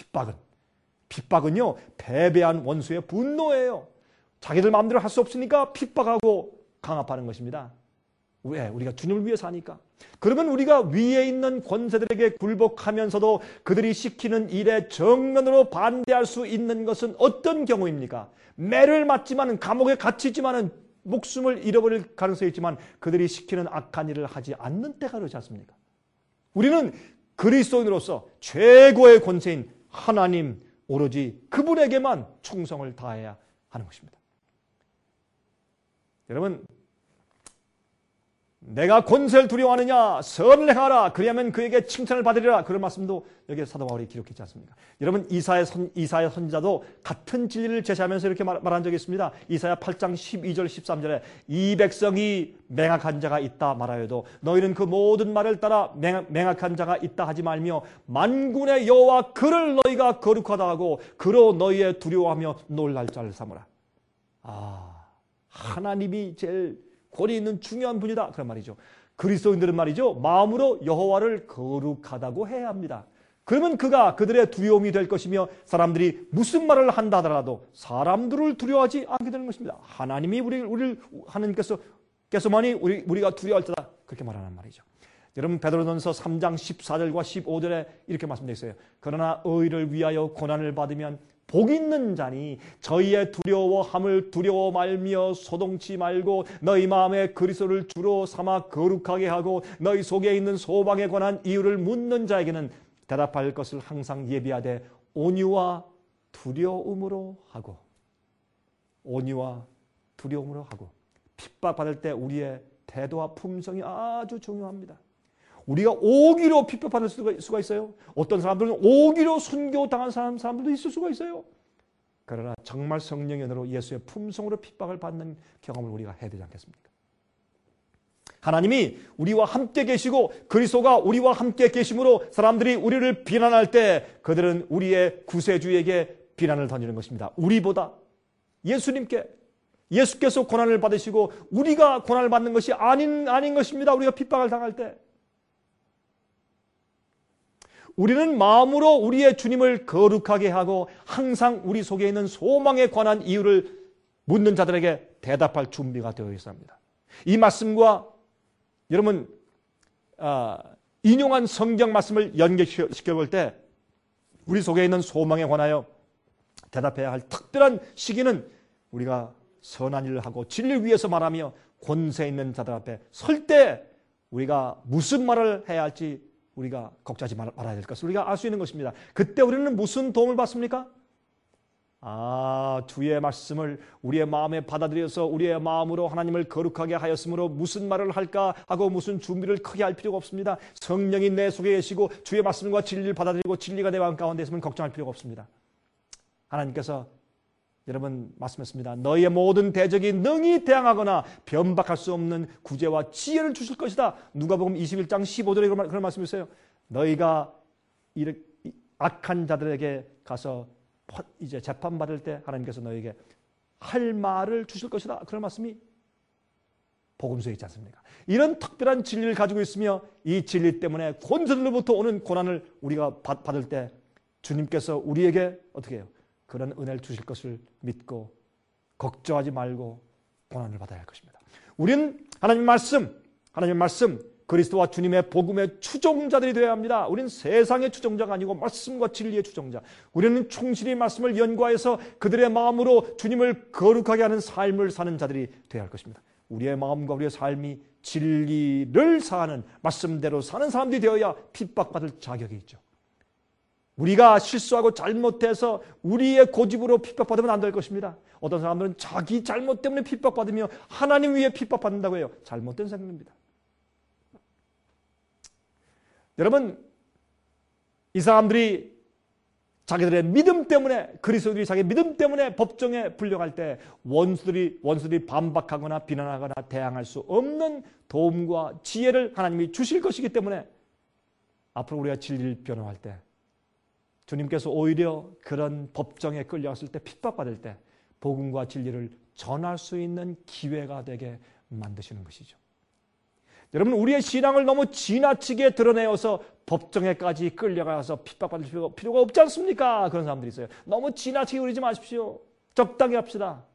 핍박은요, 패배한 원수의 분노예요. 자기들 마음대로 할 수 없으니까 핍박하고 강압하는 것입니다. 왜? 우리가 주님을 위해 사니까. 그러면 우리가 위에 있는 권세들에게 굴복하면서도 그들이 시키는 일에 정면으로 반대할 수 있는 것은 어떤 경우입니까? 매를 맞지만, 감옥에 갇히지만, 목숨을 잃어버릴 가능성이 있지만 그들이 시키는 악한 일을 하지 않는 때가 그렇지 않습니까? 우리는 그리스도인으로서 최고의 권세인 하나님 오로지 그분에게만 충성을 다해야 하는 것입니다. 여러분, 내가 권세를 두려워하느냐? 선을 행하라. 그리하면 그에게 칭찬을 받으리라. 그런 말씀도 여기에 사도 바울이 기록했지 않습니까? 여러분, 이사야 선지자도 같은 진리를 제시하면서 이렇게 말한 적이 있습니다. 이사야 8장 12절 13절에 이 백성이 맹악한 자가 있다 말하여도 너희는 그 모든 말을 따라 맹악한 자가 있다 하지 말며 만군의 여호와 그를 너희가 거룩하다 하고 그로 너희의 두려워하며 놀랄 자를 삼으라. 하나님이 제일 권위 있는 중요한 분이다. 그런 말이죠. 그리스도인들은 말이죠. 마음으로 여호와를 거룩하다고 해야 합니다. 그러면 그들의 두려움이 될 것이며 사람들이 무슨 말을 한다 하더라도 사람들을 두려워하지 않게 되는 것입니다. 하나님이 하나님께서만이 우리가 두려워할 때다. 그렇게 말하는 말이죠. 여러분 베드로전서 3장 14절과 15절에 이렇게 말씀되어 있어요. 그러나 의를 위하여 고난을 받으면 복 있는 자니 저희의 두려워함을 두려워 말며 소동치 말고 너희 마음에 그리스도를 주로 삼아 거룩하게 하고 너희 속에 있는 소망에 관한 이유를 묻는 자에게는 대답할 것을 항상 예비하되 온유와 두려움으로 하고 핍박받을 때 우리의 태도와 품성이 아주 중요합니다. 우리가 오기로 핍박받을 수가 있어요. 어떤 사람들은 오기로 순교당한 사람들도 있을 수가 있어요. 그러나 정말 성령의 은혜로 예수의 품성으로 핍박을 받는 경험을 우리가 해야 되지 않겠습니까? 하나님이 우리와 함께 계시고 그리스도가 우리와 함께 계심으로 사람들이 우리를 비난할 때 그들은 우리의 구세주에게 비난을 던지는 것입니다. 우리보다 예수께서 고난을 받으시고 우리가 고난을 받는 것이 아닌 것입니다. 우리가 핍박을 당할 때 우리는 마음으로 우리의 주님을 거룩하게 하고 항상 우리 속에 있는 소망에 관한 이유를 묻는 자들에게 대답할 준비가 되어 있어야 합니다. 이 말씀과 여러분 인용한 성경 말씀을 연결시켜 볼 때 우리 속에 있는 소망에 관하여 대답해야 할 특별한 시기는 우리가 선한 일을 하고 진리를 위해서 말하며 권세 있는 자들 앞에 설 때 우리가 무슨 말을 해야 할지 우리가 걱정하지 말아야 될 것을 우리가 알 수 있는 것입니다. 그때 우리는 무슨 도움을 받습니까? 주의 말씀을 우리의 마음에 받아들여서 우리의 마음으로 하나님을 거룩하게 하였으므로 무슨 말을 할까 하고 무슨 준비를 크게 할 필요가 없습니다. 성령이 내 속에 계시고 주의 말씀과 진리를 받아들이고 진리가 내 마음 가운데 있으면 걱정할 필요가 없습니다. 하나님께서 여러분 말씀했습니다. 너희의 모든 대적이 능히 대항하거나 변박할 수 없는 구제와 지혜를 주실 것이다. 누가복음 21장 15절에 그런 말씀이 있어요. 너희가 악한 자들에게 가서 이제 재판받을 때 하나님께서 너에게 할 말을 주실 것이다. 그런 말씀이 복음서에 있지 않습니까? 이런 특별한 진리를 가지고 있으며 이 진리 때문에 권세들로부터 오는 고난을 우리가 받을 때 주님께서 우리에게 어떻게 해요? 그런 은혜를 주실 것을 믿고 걱정하지 말고 고난을 받아야 할 것입니다. 우리는 하나님 말씀 그리스도와 주님의 복음의 추종자들이 되어야 합니다. 우리는 세상의 추종자가 아니고 말씀과 진리의 추종자. 우리는 충실히 말씀을 연구하여서 그들의 마음으로 주님을 거룩하게 하는 삶을 사는 자들이 되어야 할 것입니다. 우리의 마음과 우리의 삶이 진리를 사는 말씀대로 사는 사람들이 되어야 핍박받을 자격이 있죠. 우리가 실수하고 잘못해서 우리의 고집으로 핍박받으면 안 될 것입니다. 어떤 사람들은 자기 잘못 때문에 핍박받으며 하나님 위에 핍박받는다고 해요. 잘못된 생각입니다. 여러분, 이 사람들이 자기들의 믿음 때문에 그리스도들이 자기 믿음 때문에 법정에 불려갈 때 원수들이 반박하거나 비난하거나 대항할 수 없는 도움과 지혜를 하나님이 주실 것이기 때문에 앞으로 우리가 진리를 변호할 때 주님께서 오히려 그런 법정에 끌려갔을 때 핍박받을 때 복음과 진리를 전할 수 있는 기회가 되게 만드시는 것이죠. 여러분, 우리의 신앙을 너무 지나치게 드러내어서 법정에까지 끌려가서 핍박받을 필요가 없지 않습니까? 그런 사람들이 있어요. 너무 지나치게 그러지 마십시오. 적당히 합시다.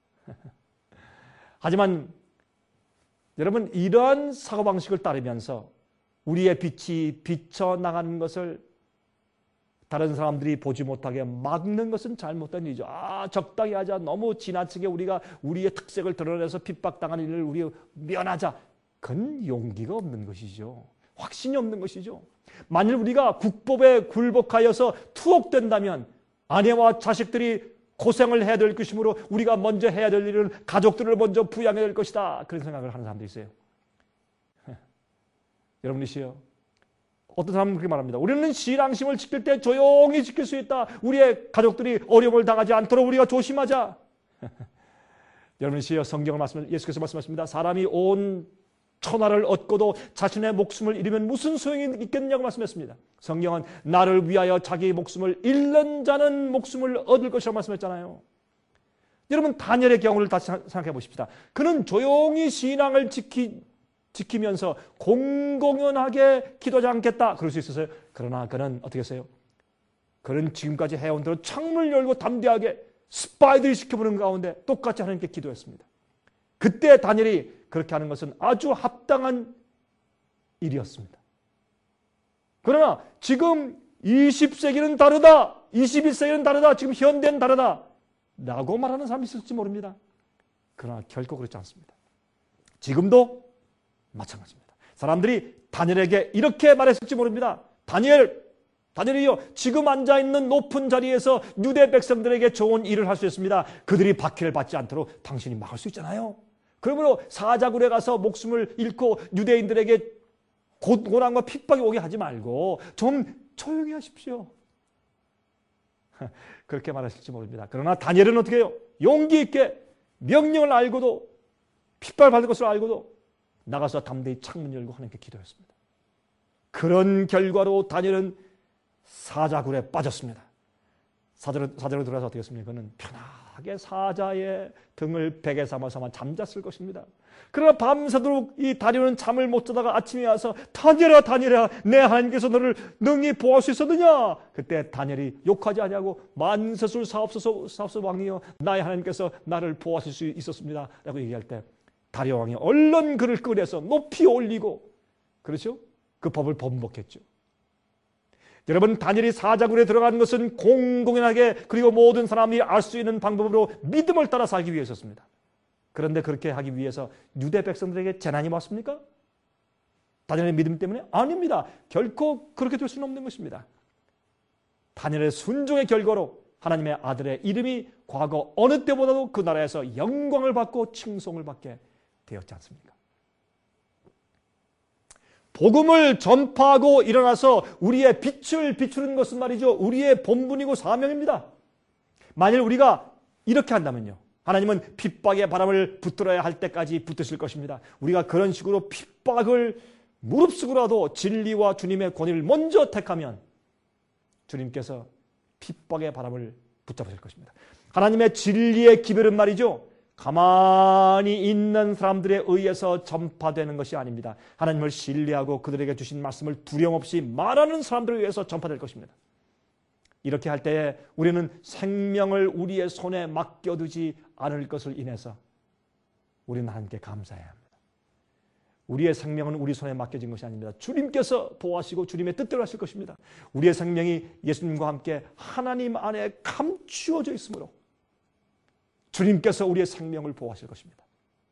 하지만 여러분, 이러한 사고방식을 따르면서 우리의 빛이 비쳐나가는 것을 다른 사람들이 보지 못하게 막는 것은 잘못된 일이죠. 적당히 하자. 너무 지나치게 우리가 우리의 특색을 드러내서 핍박당하는 일을 우리 면하자. 그건 용기가 없는 것이죠. 확신이 없는 것이죠. 만일 우리가 국법에 굴복하여서 투옥된다면 아내와 자식들이 고생을 해야 될 것이므로 우리가 먼저 해야 될 일은 가족들을 먼저 부양해야 될 것이다. 그런 생각을 하는 사람들이 있어요. 여러분이시요. 어떤 사람은 그렇게 말합니다. 우리는 신앙심을 지킬 때 조용히 지킬 수 있다. 우리의 가족들이 어려움을 당하지 않도록 우리가 조심하자. 여러분이시여, 예수께서 말씀하십니다. 사람이 온 천하를 얻고도 자신의 목숨을 잃으면 무슨 소용이 있겠느냐고 말씀했습니다. 성경은 나를 위하여 자기 목숨을 잃는 자는 목숨을 얻을 것이라고 말씀했잖아요. 여러분 다니엘의 경우를 다시 생각해 보십시다. 그는 조용히 신앙을 지키면서 공공연하게 기도하지 않겠다 그럴 수 있었어요. 그러나 그는 어떻게 했어요? 그는 지금까지 해온 대로 창문을 열고 담대하게 스파이들이 지켜보는 가운데 똑같이 하나님께 기도했습니다. 그때 다니엘이 그렇게 하는 것은 아주 합당한 일이었습니다. 그러나 지금 20세기는 다르다, 21세기는 다르다, 지금 현대는 다르다 라고 말하는 사람이 있을지 모릅니다. 그러나 결코 그렇지 않습니다. 지금도 마찬가지입니다. 사람들이 다니엘에게 이렇게 말했을지 모릅니다. 다니엘이요, 지금 앉아있는 높은 자리에서 유대 백성들에게 좋은 일을 할 수 있습니다. 그들이 박해를 받지 않도록 당신이 막을 수 있잖아요. 그러므로 사자굴에 가서 목숨을 잃고 유대인들에게 고난과 핍박이 오게 하지 말고 좀 조용히 하십시오. 그렇게 말하실지 모릅니다. 그러나 다니엘은 어떻게 해요? 용기 있게 명령을 알고도 핍박을 받을 것을 알고도 나가서 담대히 창문 열고 하나님께 기도했습니다. 그런 결과로 다니엘은 사자굴에 빠졌습니다. 사자로 들어가서 어떻게 했습니까? 그는 편하게 사자의 등을 베개 삼아서만 잠잤을 것입니다. 그러나 밤새도록 이 다니엘은 잠을 못 자다가 아침에 와서 다니엘아 내 하나님께서 너를 능히 보호할 수 있었느냐? 그때 다니엘이 욕하지 아니하고 만세술 사옵소서 왕이여 나의 하나님께서 나를 보호하실 수 있었습니다 라고 얘기할 때 다리오 왕이 얼른 그를 끌어서 높이 올리고 그렇죠? 그 법을 번복했죠. 여러분 다니엘이 사자굴에 들어가는 것은 공공연하게 그리고 모든 사람이 알 수 있는 방법으로 믿음을 따라 살기 위해서였습니다. 그런데 그렇게 하기 위해서 유대 백성들에게 재난이 왔습니까? 다니엘의 믿음 때문에? 아닙니다. 결코 그렇게 될 수는 없는 것입니다. 다니엘의 순종의 결과로 하나님의 아들의 이름이 과거 어느 때보다도 그 나라에서 영광을 받고 칭송을 받게 되었지 않습니까? 복음을 전파하고 일어나서 우리의 빛을 비추는 것은 말이죠. 우리의 본분이고 사명입니다. 만일 우리가 이렇게 한다면요. 하나님은 핍박의 바람을 붙들어야 할 때까지 붙드실 것입니다. 우리가 그런 식으로 핍박을 무릅쓰고라도 진리와 주님의 권위를 먼저 택하면 주님께서 핍박의 바람을 붙잡으실 것입니다. 하나님의 진리의 기별은 말이죠. 가만히 있는 사람들에 의해서 전파되는 것이 아닙니다. 하나님을 신뢰하고 그들에게 주신 말씀을 두려움없이 말하는 사람들에 의해서 전파될 것입니다. 이렇게 할 때에 우리는 생명을 우리의 손에 맡겨두지 않을 것을 인해서 우리는 하나님께 감사해야 합니다. 우리의 생명은 우리 손에 맡겨진 것이 아닙니다. 주님께서 보호하시고 주님의 뜻대로 하실 것입니다. 우리의 생명이 예수님과 함께 하나님 안에 감추어져 있으므로 주님께서 우리의 생명을 보호하실 것입니다.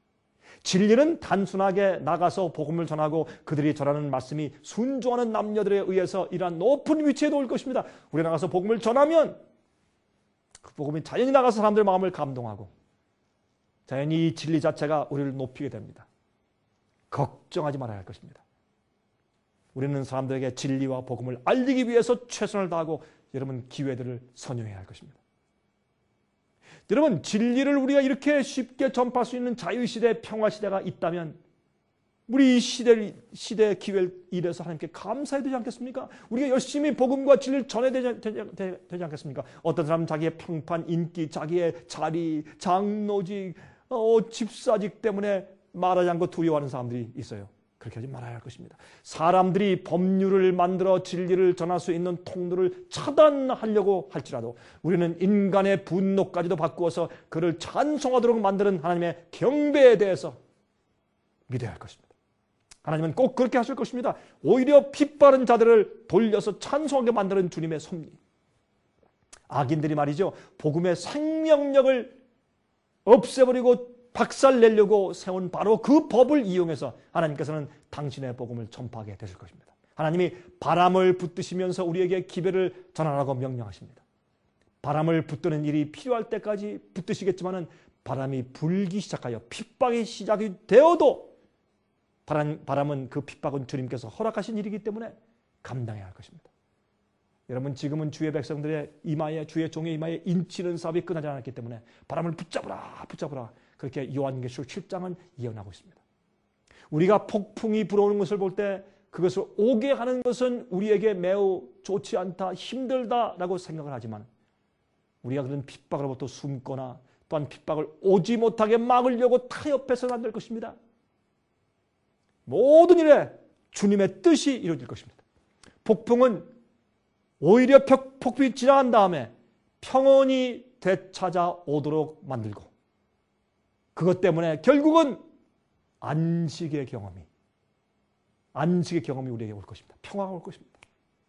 진리는 단순하게 나가서 복음을 전하고 그들이 전하는 말씀이 순종하는 남녀들에 의해서 이러한 높은 위치에 놓을 것입니다. 우리 나가서 복음을 전하면 그 복음이 자연히 나가서 사람들의 마음을 감동하고 자연히 이 진리 자체가 우리를 높이게 됩니다. 걱정하지 말아야 할 것입니다. 우리는 사람들에게 진리와 복음을 알리기 위해서 최선을 다하고 여러분 기회들을 선용해야 할 것입니다. 여러분 진리를 우리가 이렇게 쉽게 전파할 수 있는 자유시대, 평화시대가 있다면 우리 이 시대의 기회를 이래서 하나님께 감사해야 되지 않겠습니까? 우리가 열심히 복음과 진리를 전해야 되지 않겠습니까? 어떤 사람은 자기의 평판, 인기, 자기의 자리, 장로직, 집사직 때문에 말하지 않고 두려워하는 사람들이 있어요. 그렇게 하지 말아야 할 것입니다. 사람들이 법률을 만들어 진리를 전할 수 있는 통로를 차단하려고 할지라도 우리는 인간의 분노까지도 바꾸어서 그를 찬송하도록 만드는 하나님의 경배에 대해서 믿어야 할 것입니다. 하나님은 꼭 그렇게 하실 것입니다. 오히려 핏바른 자들을 돌려서 찬송하게 만드는 주님의 섭리. 악인들이 말이죠. 복음의 생명력을 없애버리고 박살내려고 세운 바로 그 법을 이용해서 하나님께서는 당신의 복음을 전파하게 되실 것입니다. 하나님이 바람을 붙드시면서 우리에게 기별을 전하라고 명령하십니다. 바람을 붙드는 일이 필요할 때까지 붙드시겠지만은 바람이 불기 시작하여 핍박이 시작이 되어도 바람은 그 핍박은 주님께서 허락하신 일이기 때문에 감당해야 할 것입니다. 여러분 지금은 주의 백성들의 이마에 주의 종의 이마에 인치는 사업이 끝나지 않았기 때문에 바람을 붙잡으라 그렇게 요한계시록 7장은 예언하고 있습니다. 우리가 폭풍이 불어오는 것을 볼 때 그것을 오게 하는 것은 우리에게 매우 좋지 않다, 힘들다라고 생각을 하지만 우리가 그런 핍박으로부터 숨거나 또한 핍박을 오지 못하게 막으려고 타협해서는 안 될 것입니다. 모든 일에 주님의 뜻이 이루어질 것입니다. 폭풍은 오히려 폭풍이 지나간 다음에 평온이 되찾아오도록 만들고, 그것 때문에 결국은 안식의 경험이 우리에게 올 것입니다. 평화가 올 것입니다.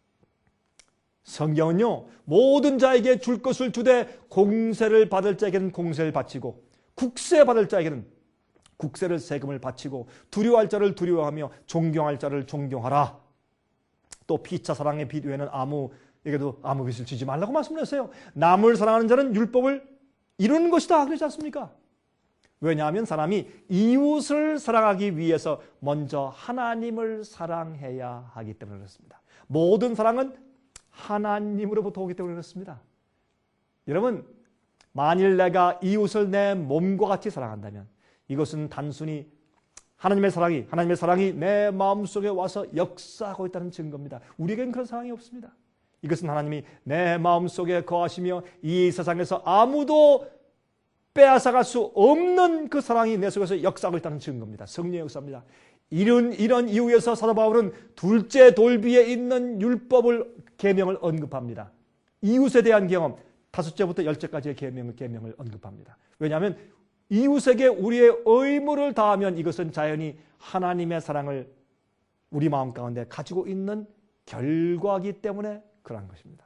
성경은요, 모든 자에게 줄 것을 주되 공세를 받을 자에게는 공세를 바치고 국세 받을 자에게는 국세를 세금을 바치고 두려워할 자를 두려워하며 존경할 자를 존경하라. 또 피차 사랑의 비유에는 아무에게도 아무 빚을 지지 말라고 말씀하셨어요. 남을 사랑하는 자는 율법을 이루는 것이다 그러지 않습니까? 왜냐하면 사람이 이웃을 사랑하기 위해서 먼저 하나님을 사랑해야 하기 때문에 그렇습니다. 모든 사랑은 하나님으로부터 오기 때문에 그렇습니다. 여러분, 만일 내가 이웃을 내 몸과 같이 사랑한다면 이것은 단순히 하나님의 사랑이 내 마음속에 와서 역사하고 있다는 증거입니다. 우리에겐 그런 사랑이 없습니다. 이것은 하나님이 내 마음속에 거하시며 이 세상에서 아무도 빼앗아갈 수 없는 그 사랑이 내 속에서 역사하고 있다는 증거입니다. 성령의 역사입니다. 이런 이유에서 사도 바울은 둘째 돌비에 있는 율법을 계명을 언급합니다. 이웃에 대한 경험, 5제부터 10제까지의 계명을 언급합니다. 왜냐하면 이웃에게 우리의 의무를 다하면 이것은 자연히 하나님의 사랑을 우리 마음 가운데 가지고 있는 결과이기 때문에 그러한 것입니다.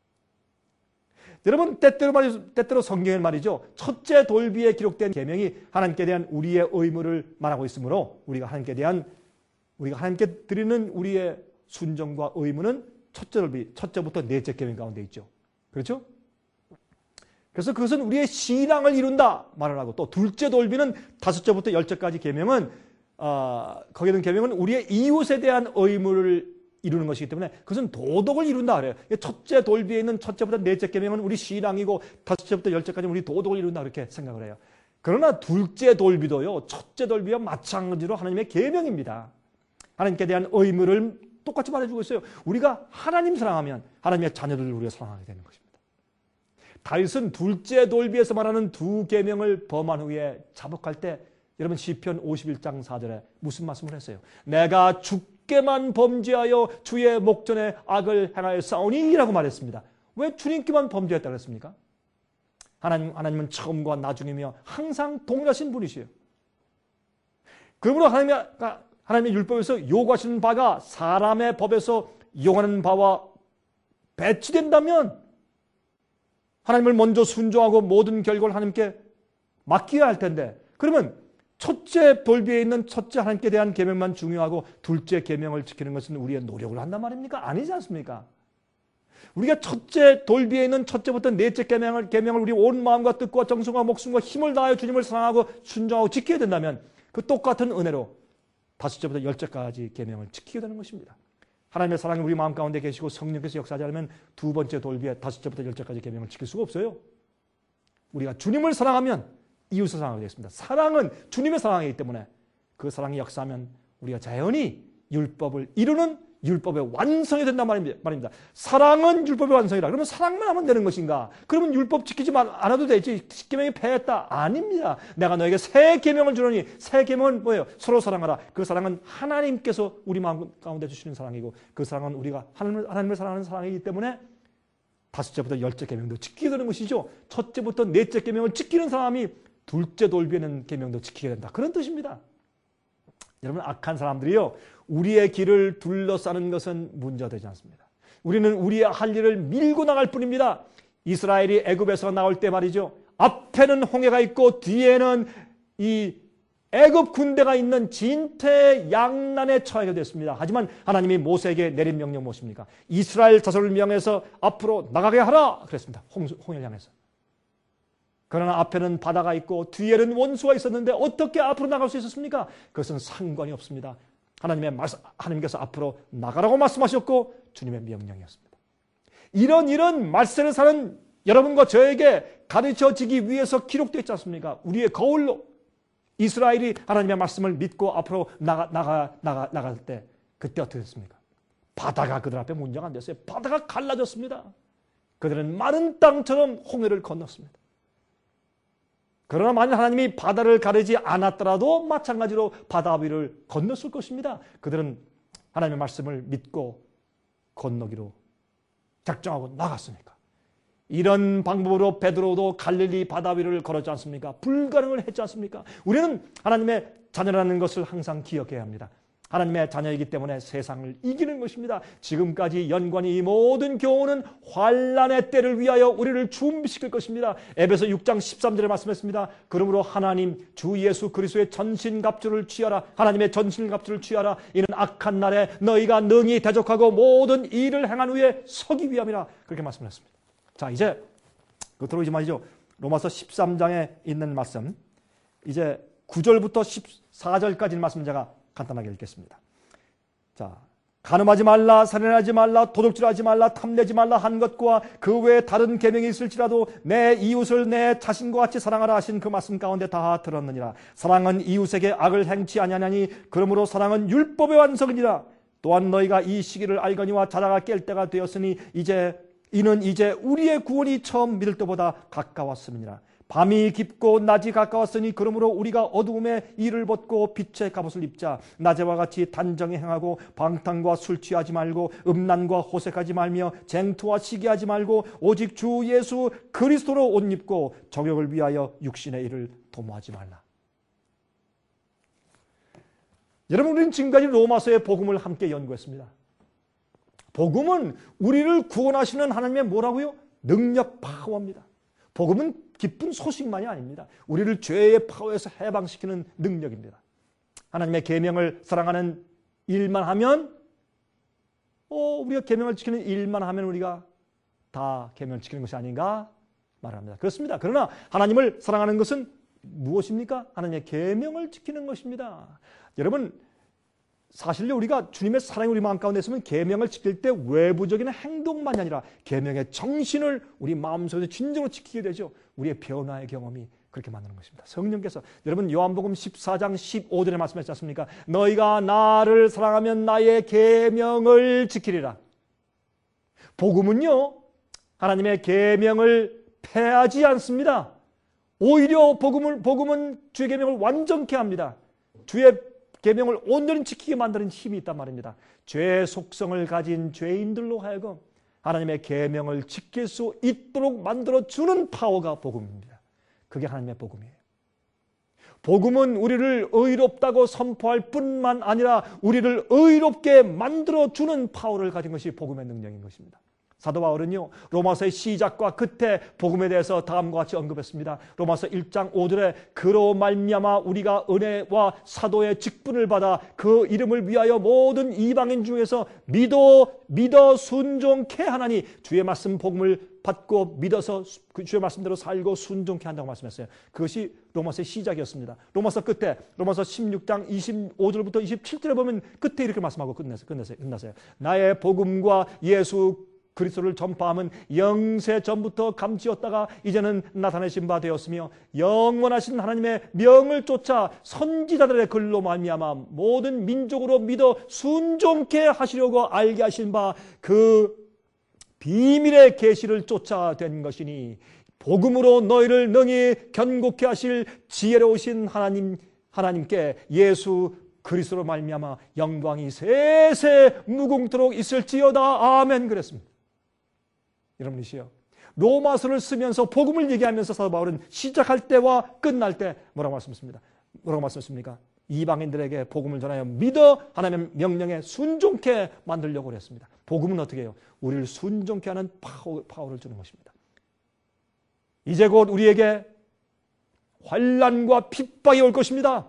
여러분, 때때로 성경에 말이죠, 첫째 돌비에 기록된 계명이 하나님께 대한 우리의 의무를 말하고 있으므로 우리가 하나님께 드리는 우리의 순종과 의무는 첫째 돌비, 첫째부터 넷째 계명 가운데 있죠. 그렇죠? 그래서 그것은 우리의 신앙을 이룬다 말을 하고, 또 둘째 돌비는 5제부터 10제까지 계명은 거기에 있는 계명은 우리의 이웃에 대한 의무를 이루는 것이기 때문에 그것은 도덕을 이룬다 그래요. 첫째 돌비에 있는 첫째부터 넷째 계명은 우리 신앙이고 5제부터 10제까지는 우리 도덕을 이룬다 그렇게 생각을 해요. 그러나 둘째 돌비도요, 첫째 돌비와 마찬가지로 하나님의 계명입니다. 하나님께 대한 의무를 똑같이 말해주고 있어요. 우리가 하나님 사랑하면 하나님의 자녀들을 우리가 사랑하게 되는 것입니다. 다윗은 둘째 돌비에서 말하는 두 계명을 범한 후에 자복할 때 여러분 시편 51장 4절에 무슨 말씀을 했어요? 내가 주께만 범죄하여 주의 목전에 악을 행하여 싸우니라고 말했습니다. 왜 주님께만 범죄했다고 그랬습니까? 하나님은 처음과 나중이며 항상 동일하신 분이시에요. 그러므로 하나님의 율법에서 요구하시는 바가 사람의 법에서 요구하는 바와 배치된다면 하나님을 먼저 순종하고 모든 결과를 하나님께 맡겨야 할 텐데, 그러면 첫째 돌비에 있는 첫째 하나님께 대한 계명만 중요하고 둘째 계명을 지키는 것은 우리의 노력을 한단 말입니까? 아니지 않습니까? 우리가 첫째 돌비에 있는 첫째부터 넷째 계명을 우리 온 마음과 뜻과 정성과 목숨과 힘을 다하여 주님을 사랑하고 순종하고 지켜야 된다면 그 똑같은 은혜로 5제부터 10제까지 계명을 지키게 되는 것입니다. 하나님의 사랑이 우리 마음 가운데 계시고 성령께서 역사하지 않으면 두 번째 돌비에 5제부터 10제까지 계명을 지킬 수가 없어요. 우리가 주님을 사랑하면 이웃을 사랑하게 되겠습니다. 사랑은 주님의 사랑이기 때문에 그 사랑이 역사하면 우리가 자연히 율법을 이루는 율법의 완성이 된단 말입니다. 사랑은 율법의 완성이라. 그러면 사랑만 하면 되는 것인가? 그러면 율법 지키지 않아도 되지. 10계명이 패했다. 아닙니다. 내가 너에게 새 계명을 주노니, 새 계명은 뭐예요? 서로 사랑하라. 그 사랑은 하나님께서 우리 마음 가운데 주시는 사랑이고, 그 사랑은 우리가 하나님을 사랑하는 사랑이기 때문에 5제부터 10제 계명도 지키게 되는 것이죠. 첫째부터 넷째 계명을 지키는 사람이 둘째 돌비에는 계명도 지키게 된다. 그런 뜻입니다. 여러분, 악한 사람들이요, 우리의 길을 둘러싸는 것은 문제가 되지 않습니다. 우리는 우리의 할 일을 밀고 나갈 뿐입니다. 이스라엘이 애굽에서 나올 때 말이죠, 앞에는 홍해가 있고 뒤에는 이 애굽 군대가 있는 진퇴양난에 처하게 됐습니다. 하지만 하나님이 모세에게 내린 명령 무엇입니까? 이스라엘 자손을 명해서 앞으로 나가게 하라 그랬습니다. 홍해를 향해서. 그러나 앞에는 바다가 있고 뒤에는 원수가 있었는데 어떻게 앞으로 나갈 수 있었습니까? 그것은 상관이 없습니다. 하나님께서 앞으로 나가라고 말씀하셨고 주님의 명령이었습니다. 이런 말세를 사는 여러분과 저에게 가르쳐지기 위해서 기록되어 있지 않습니까? 우리의 거울로 이스라엘이 하나님의 말씀을 믿고 앞으로 나갈 때 그때 어떻게 됐습니까? 바다가 그들 앞에 문제가 안 됐어요. 바다가 갈라졌습니다. 그들은 마른 땅처럼 홍해를 건넜습니다. 그러나 만약 하나님이 바다를 가르지 않았더라도 마찬가지로 바다 위를 건넜을 것입니다. 그들은 하나님의 말씀을 믿고 건너기로 작정하고 나갔으니까. 이런 방법으로 베드로도 갈릴리 바다 위를 걸었지 않습니까? 불가능을 했지 않습니까? 우리는 하나님의 자녀라는 것을 항상 기억해야 합니다. 하나님의 자녀이기 때문에 세상을 이기는 것입니다. 지금까지 연관이 이 모든 교훈은 환난의 때를 위하여 우리를 준비시킬 것입니다. 에베소 6장 13절에 말씀했습니다. 그러므로 하나님 주 예수 그리스도의 전신갑주를 취하라. 하나님의 전신갑주를 취하라. 이는 악한 날에 너희가 능히 대적하고 모든 일을 행한 후에 서기 위함이라. 그렇게 말씀했습니다. 자, 이제 그것으로 이제 말이죠. 로마서 13장에 있는 말씀, 이제 9절부터 14절까지 말씀 제가 간단하게 읽겠습니다. 자, 간음하지 말라, 살인하지 말라, 도둑질하지 말라, 탐내지 말라 한 것과 그 외에 다른 계명이 있을지라도 내 이웃을 내 자신과 같이 사랑하라 하신 그 말씀 가운데 다 들었느니라. 사랑은 이웃에게 악을 행치 아니하냐니 그러므로 사랑은 율법의 완성이니라. 또한 너희가 이 시기를 알거니와 자다가 깰 때가 되었으니 이는 이제 우리의 구원이 처음 믿을 때보다 가까웠음이니라. 밤이 깊고 낮이 가까웠으니 그러므로 우리가 어두움의 일을 벗고 빛의 갑옷을 입자. 낮에와 같이 단정히 행하고 방탕과 술 취하지 말고 음란과 호색하지 말며 쟁투와 시기하지 말고 오직 주 예수 그리스도로 옷 입고 정욕을 위하여 육신의 일을 도모하지 말라. 여러분, 우리는 지금까지 로마서의 복음을 함께 연구했습니다. 복음은 우리를 구원하시는 하나님의 뭐라고요? 능력 파워입니다. 복음은 기쁜 소식만이 아닙니다. 우리를 죄의 파워에서 해방시키는 능력입니다. 하나님의 계명을 사랑하는 일만 하면 우리가 계명을 지키는 일만 하면 우리가 다 계명을 지키는 것이 아닌가 말합니다. 그렇습니다. 그러나 하나님을 사랑하는 것은 무엇입니까? 하나님의 계명을 지키는 것입니다. 여러분, 사실요, 우리가 주님의 사랑이 우리 마음 가운데 있으면 계명을 지킬 때 외부적인 행동만이 아니라 계명의 정신을 우리 마음속에서 진정으로 지키게 되죠. 우리의 변화의 경험이 그렇게 만드는 것입니다. 성령께서, 여러분 요한복음 14장 15절에 말씀하셨지 않습니까? 너희가 나를 사랑하면 나의 계명을 지키리라. 복음은요, 하나님의 계명을 폐하지 않습니다. 오히려 복음은 주의 계명을 완전케 합니다. 주의 계명을 온전히 지키게 만드는 힘이 있단 말입니다. 죄의 속성을 가진 죄인들로 하여금 하나님의 계명을 지킬 수 있도록 만들어주는 파워가 복음입니다. 그게 하나님의 복음이에요. 복음은 우리를 의롭다고 선포할 뿐만 아니라 우리를 의롭게 만들어주는 파워를 가진 것이 복음의 능력인 것입니다. 사도 바울은요, 로마서의 시작과 끝에 복음에 대해서 다음과 같이 언급했습니다. 로마서 1장 5절에 그로 말미암아 우리가 은혜와 사도의 직분을 받아 그 이름을 위하여 모든 이방인 중에서 믿어 순종케 하나니, 주의 말씀 복음을 받고 믿어서 주의 말씀대로 살고 순종케 한다고 말씀했어요. 그것이 로마서의 시작이었습니다. 로마서 끝에 로마서 16장 25절부터 27절에 보면 끝에 이렇게 말씀하고 끝나세요. 나의 복음과 예수 그리스도를 전파함은 영세 전부터 감지였다가 이제는 나타내신 바 되었으며 영원하신 하나님의 명을 쫓아 선지자들의 글로 말미암아 모든 민족으로 믿어 순종케 하시려고 알게 하신 바 그 비밀의 계시를 쫓아된 것이니, 복음으로 너희를 능히 견고케 하실 지혜로우신 하나님께 예수 그리스도로 말미암아 영광이 세세 무궁토록 있을지어다. 아멘. 그랬습니다. 여러분이시여, 로마서를 쓰면서 복음을 얘기하면서 사도 바울은 시작할 때와 끝날 때 뭐라고 말씀했습니까? 이방인들에게 복음을 전하여 믿어 하나님의 명령에 순종케 만들려고 그랬습니다. 복음은 어떻게 해요? 우리를 순종케 하는 파워를 주는 것입니다. 이제 곧 우리에게 환난과 핍박이 올 것입니다.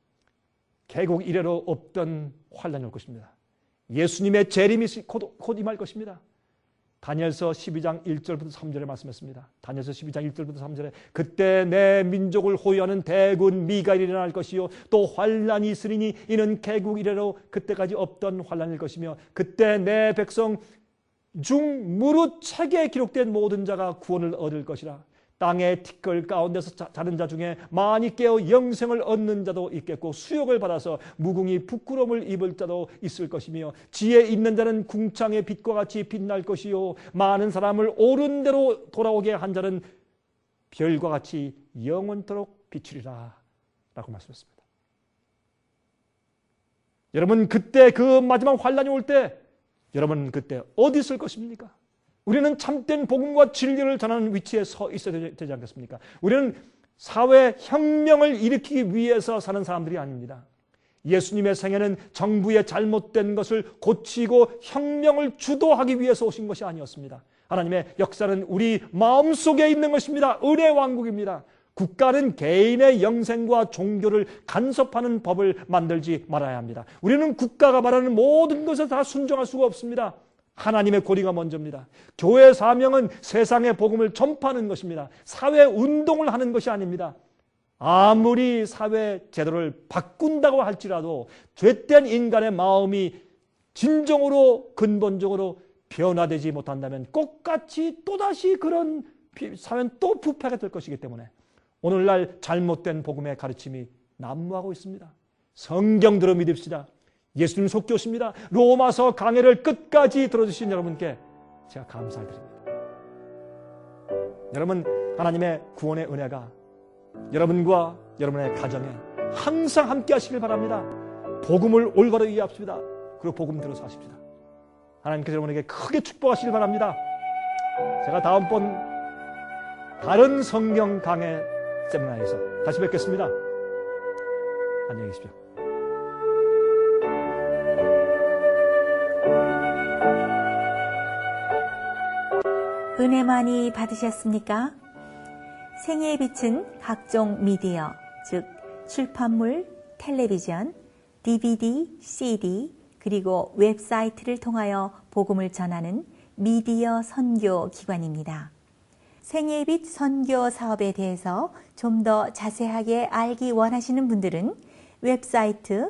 개국 이래로 없던 환난이 올 것입니다. 예수님의 재림이 곧 임할 것입니다. 다니엘서 12장 1절부터 3절에 말씀했습니다. 다니엘서 12장 1절부터 3절에 그때 내 민족을 호위하는 대군 미가엘이 일어날 것이요 또 환난이 있으리니 이는 개국 이래로 그때까지 없던 환난일 것이며 그때 내 백성 중 무릇 책에 기록된 모든 자가 구원을 얻을 것이라. 땅의 티끌 가운데서 자는 자 중에 많이 깨어 영생을 얻는 자도 있겠고 수욕을 받아서 무궁히 부끄러움을 입을 자도 있을 것이며 지혜 있는 자는 궁창의 빛과 같이 빛날 것이요 많은 사람을 옳은 대로 돌아오게 한 자는 별과 같이 영원토록 비추리라 라고 말씀했습니다. 여러분, 그때 그 마지막 환란이 올 때 여러분 그때 어디 있을 것입니까? 우리는 참된 복음과 진리를 전하는 위치에 서 있어야 되지 않겠습니까? 우리는 사회 혁명을 일으키기 위해서 사는 사람들이 아닙니다. 예수님의 생애는 정부의 잘못된 것을 고치고 혁명을 주도하기 위해서 오신 것이 아니었습니다. 하나님의 역사는 우리 마음속에 있는 것입니다. 은혜의 왕국입니다. 국가는 개인의 영생과 종교를 간섭하는 법을 만들지 말아야 합니다. 우리는 국가가 말하는 모든 것에 다 순종할 수가 없습니다. 하나님의 고리가 먼저입니다. 교회의 사명은 세상의 복음을 전파하는 것입니다. 사회 운동을 하는 것이 아닙니다. 아무리 사회 제도를 바꾼다고 할지라도 죄된 인간의 마음이 진정으로 근본적으로 변화되지 못한다면 똑같이 또다시 그런 사회는 또 부패하게 될 것이기 때문에 오늘날 잘못된 복음의 가르침이 난무하고 있습니다. 성경대로 믿읍시다. 예수님 속교십니다. 로마서 강해를 끝까지 들어주신 여러분께 제가 감사드립니다. 여러분, 하나님의 구원의 은혜가 여러분과 여러분의 가정에 항상 함께 하시길 바랍니다. 복음을 올바로 이해합시다. 그리고 복음대로 사십시다. 하나님께서 여러분에게 크게 축복하시길 바랍니다. 제가 다음번 다른 성경 강해 세미나에서 다시 뵙겠습니다. 안녕히 계십시오. 은혜 많이 받으셨습니까? 생애의 빛은 각종 미디어, 즉 출판물, 텔레비전, DVD, CD, 그리고 웹사이트를 통하여 복음을 전하는 미디어 선교 기관입니다. 생애의 빛 선교 사업에 대해서 좀 더 자세하게 알기 원하시는 분들은 웹사이트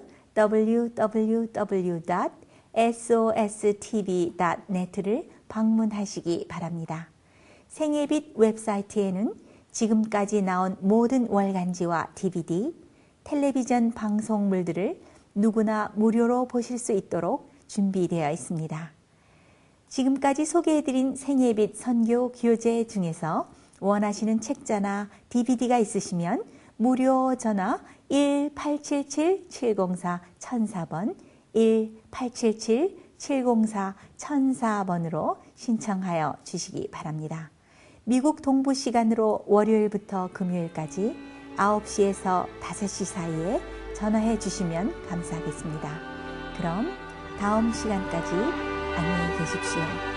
www.sostv.net를 방문하시기 바랍니다. 생애의 빛 웹사이트에는 지금까지 나온 모든 월간지와 DVD, 텔레비전 방송물들을 누구나 무료로 보실 수 있도록 준비되어 있습니다. 지금까지 소개해드린 생애의 빛 선교 교재 중에서 원하시는 책자나 DVD가 있으시면 무료 전화 1-877-704-1004번 1-877-704-1004번으로 신청하여 주시기 바랍니다. 미국 동부 시간으로 월요일부터 금요일까지 9시에서 5시 사이에 전화해 주시면 감사하겠습니다. 그럼 다음 시간까지 안녕히 계십시오.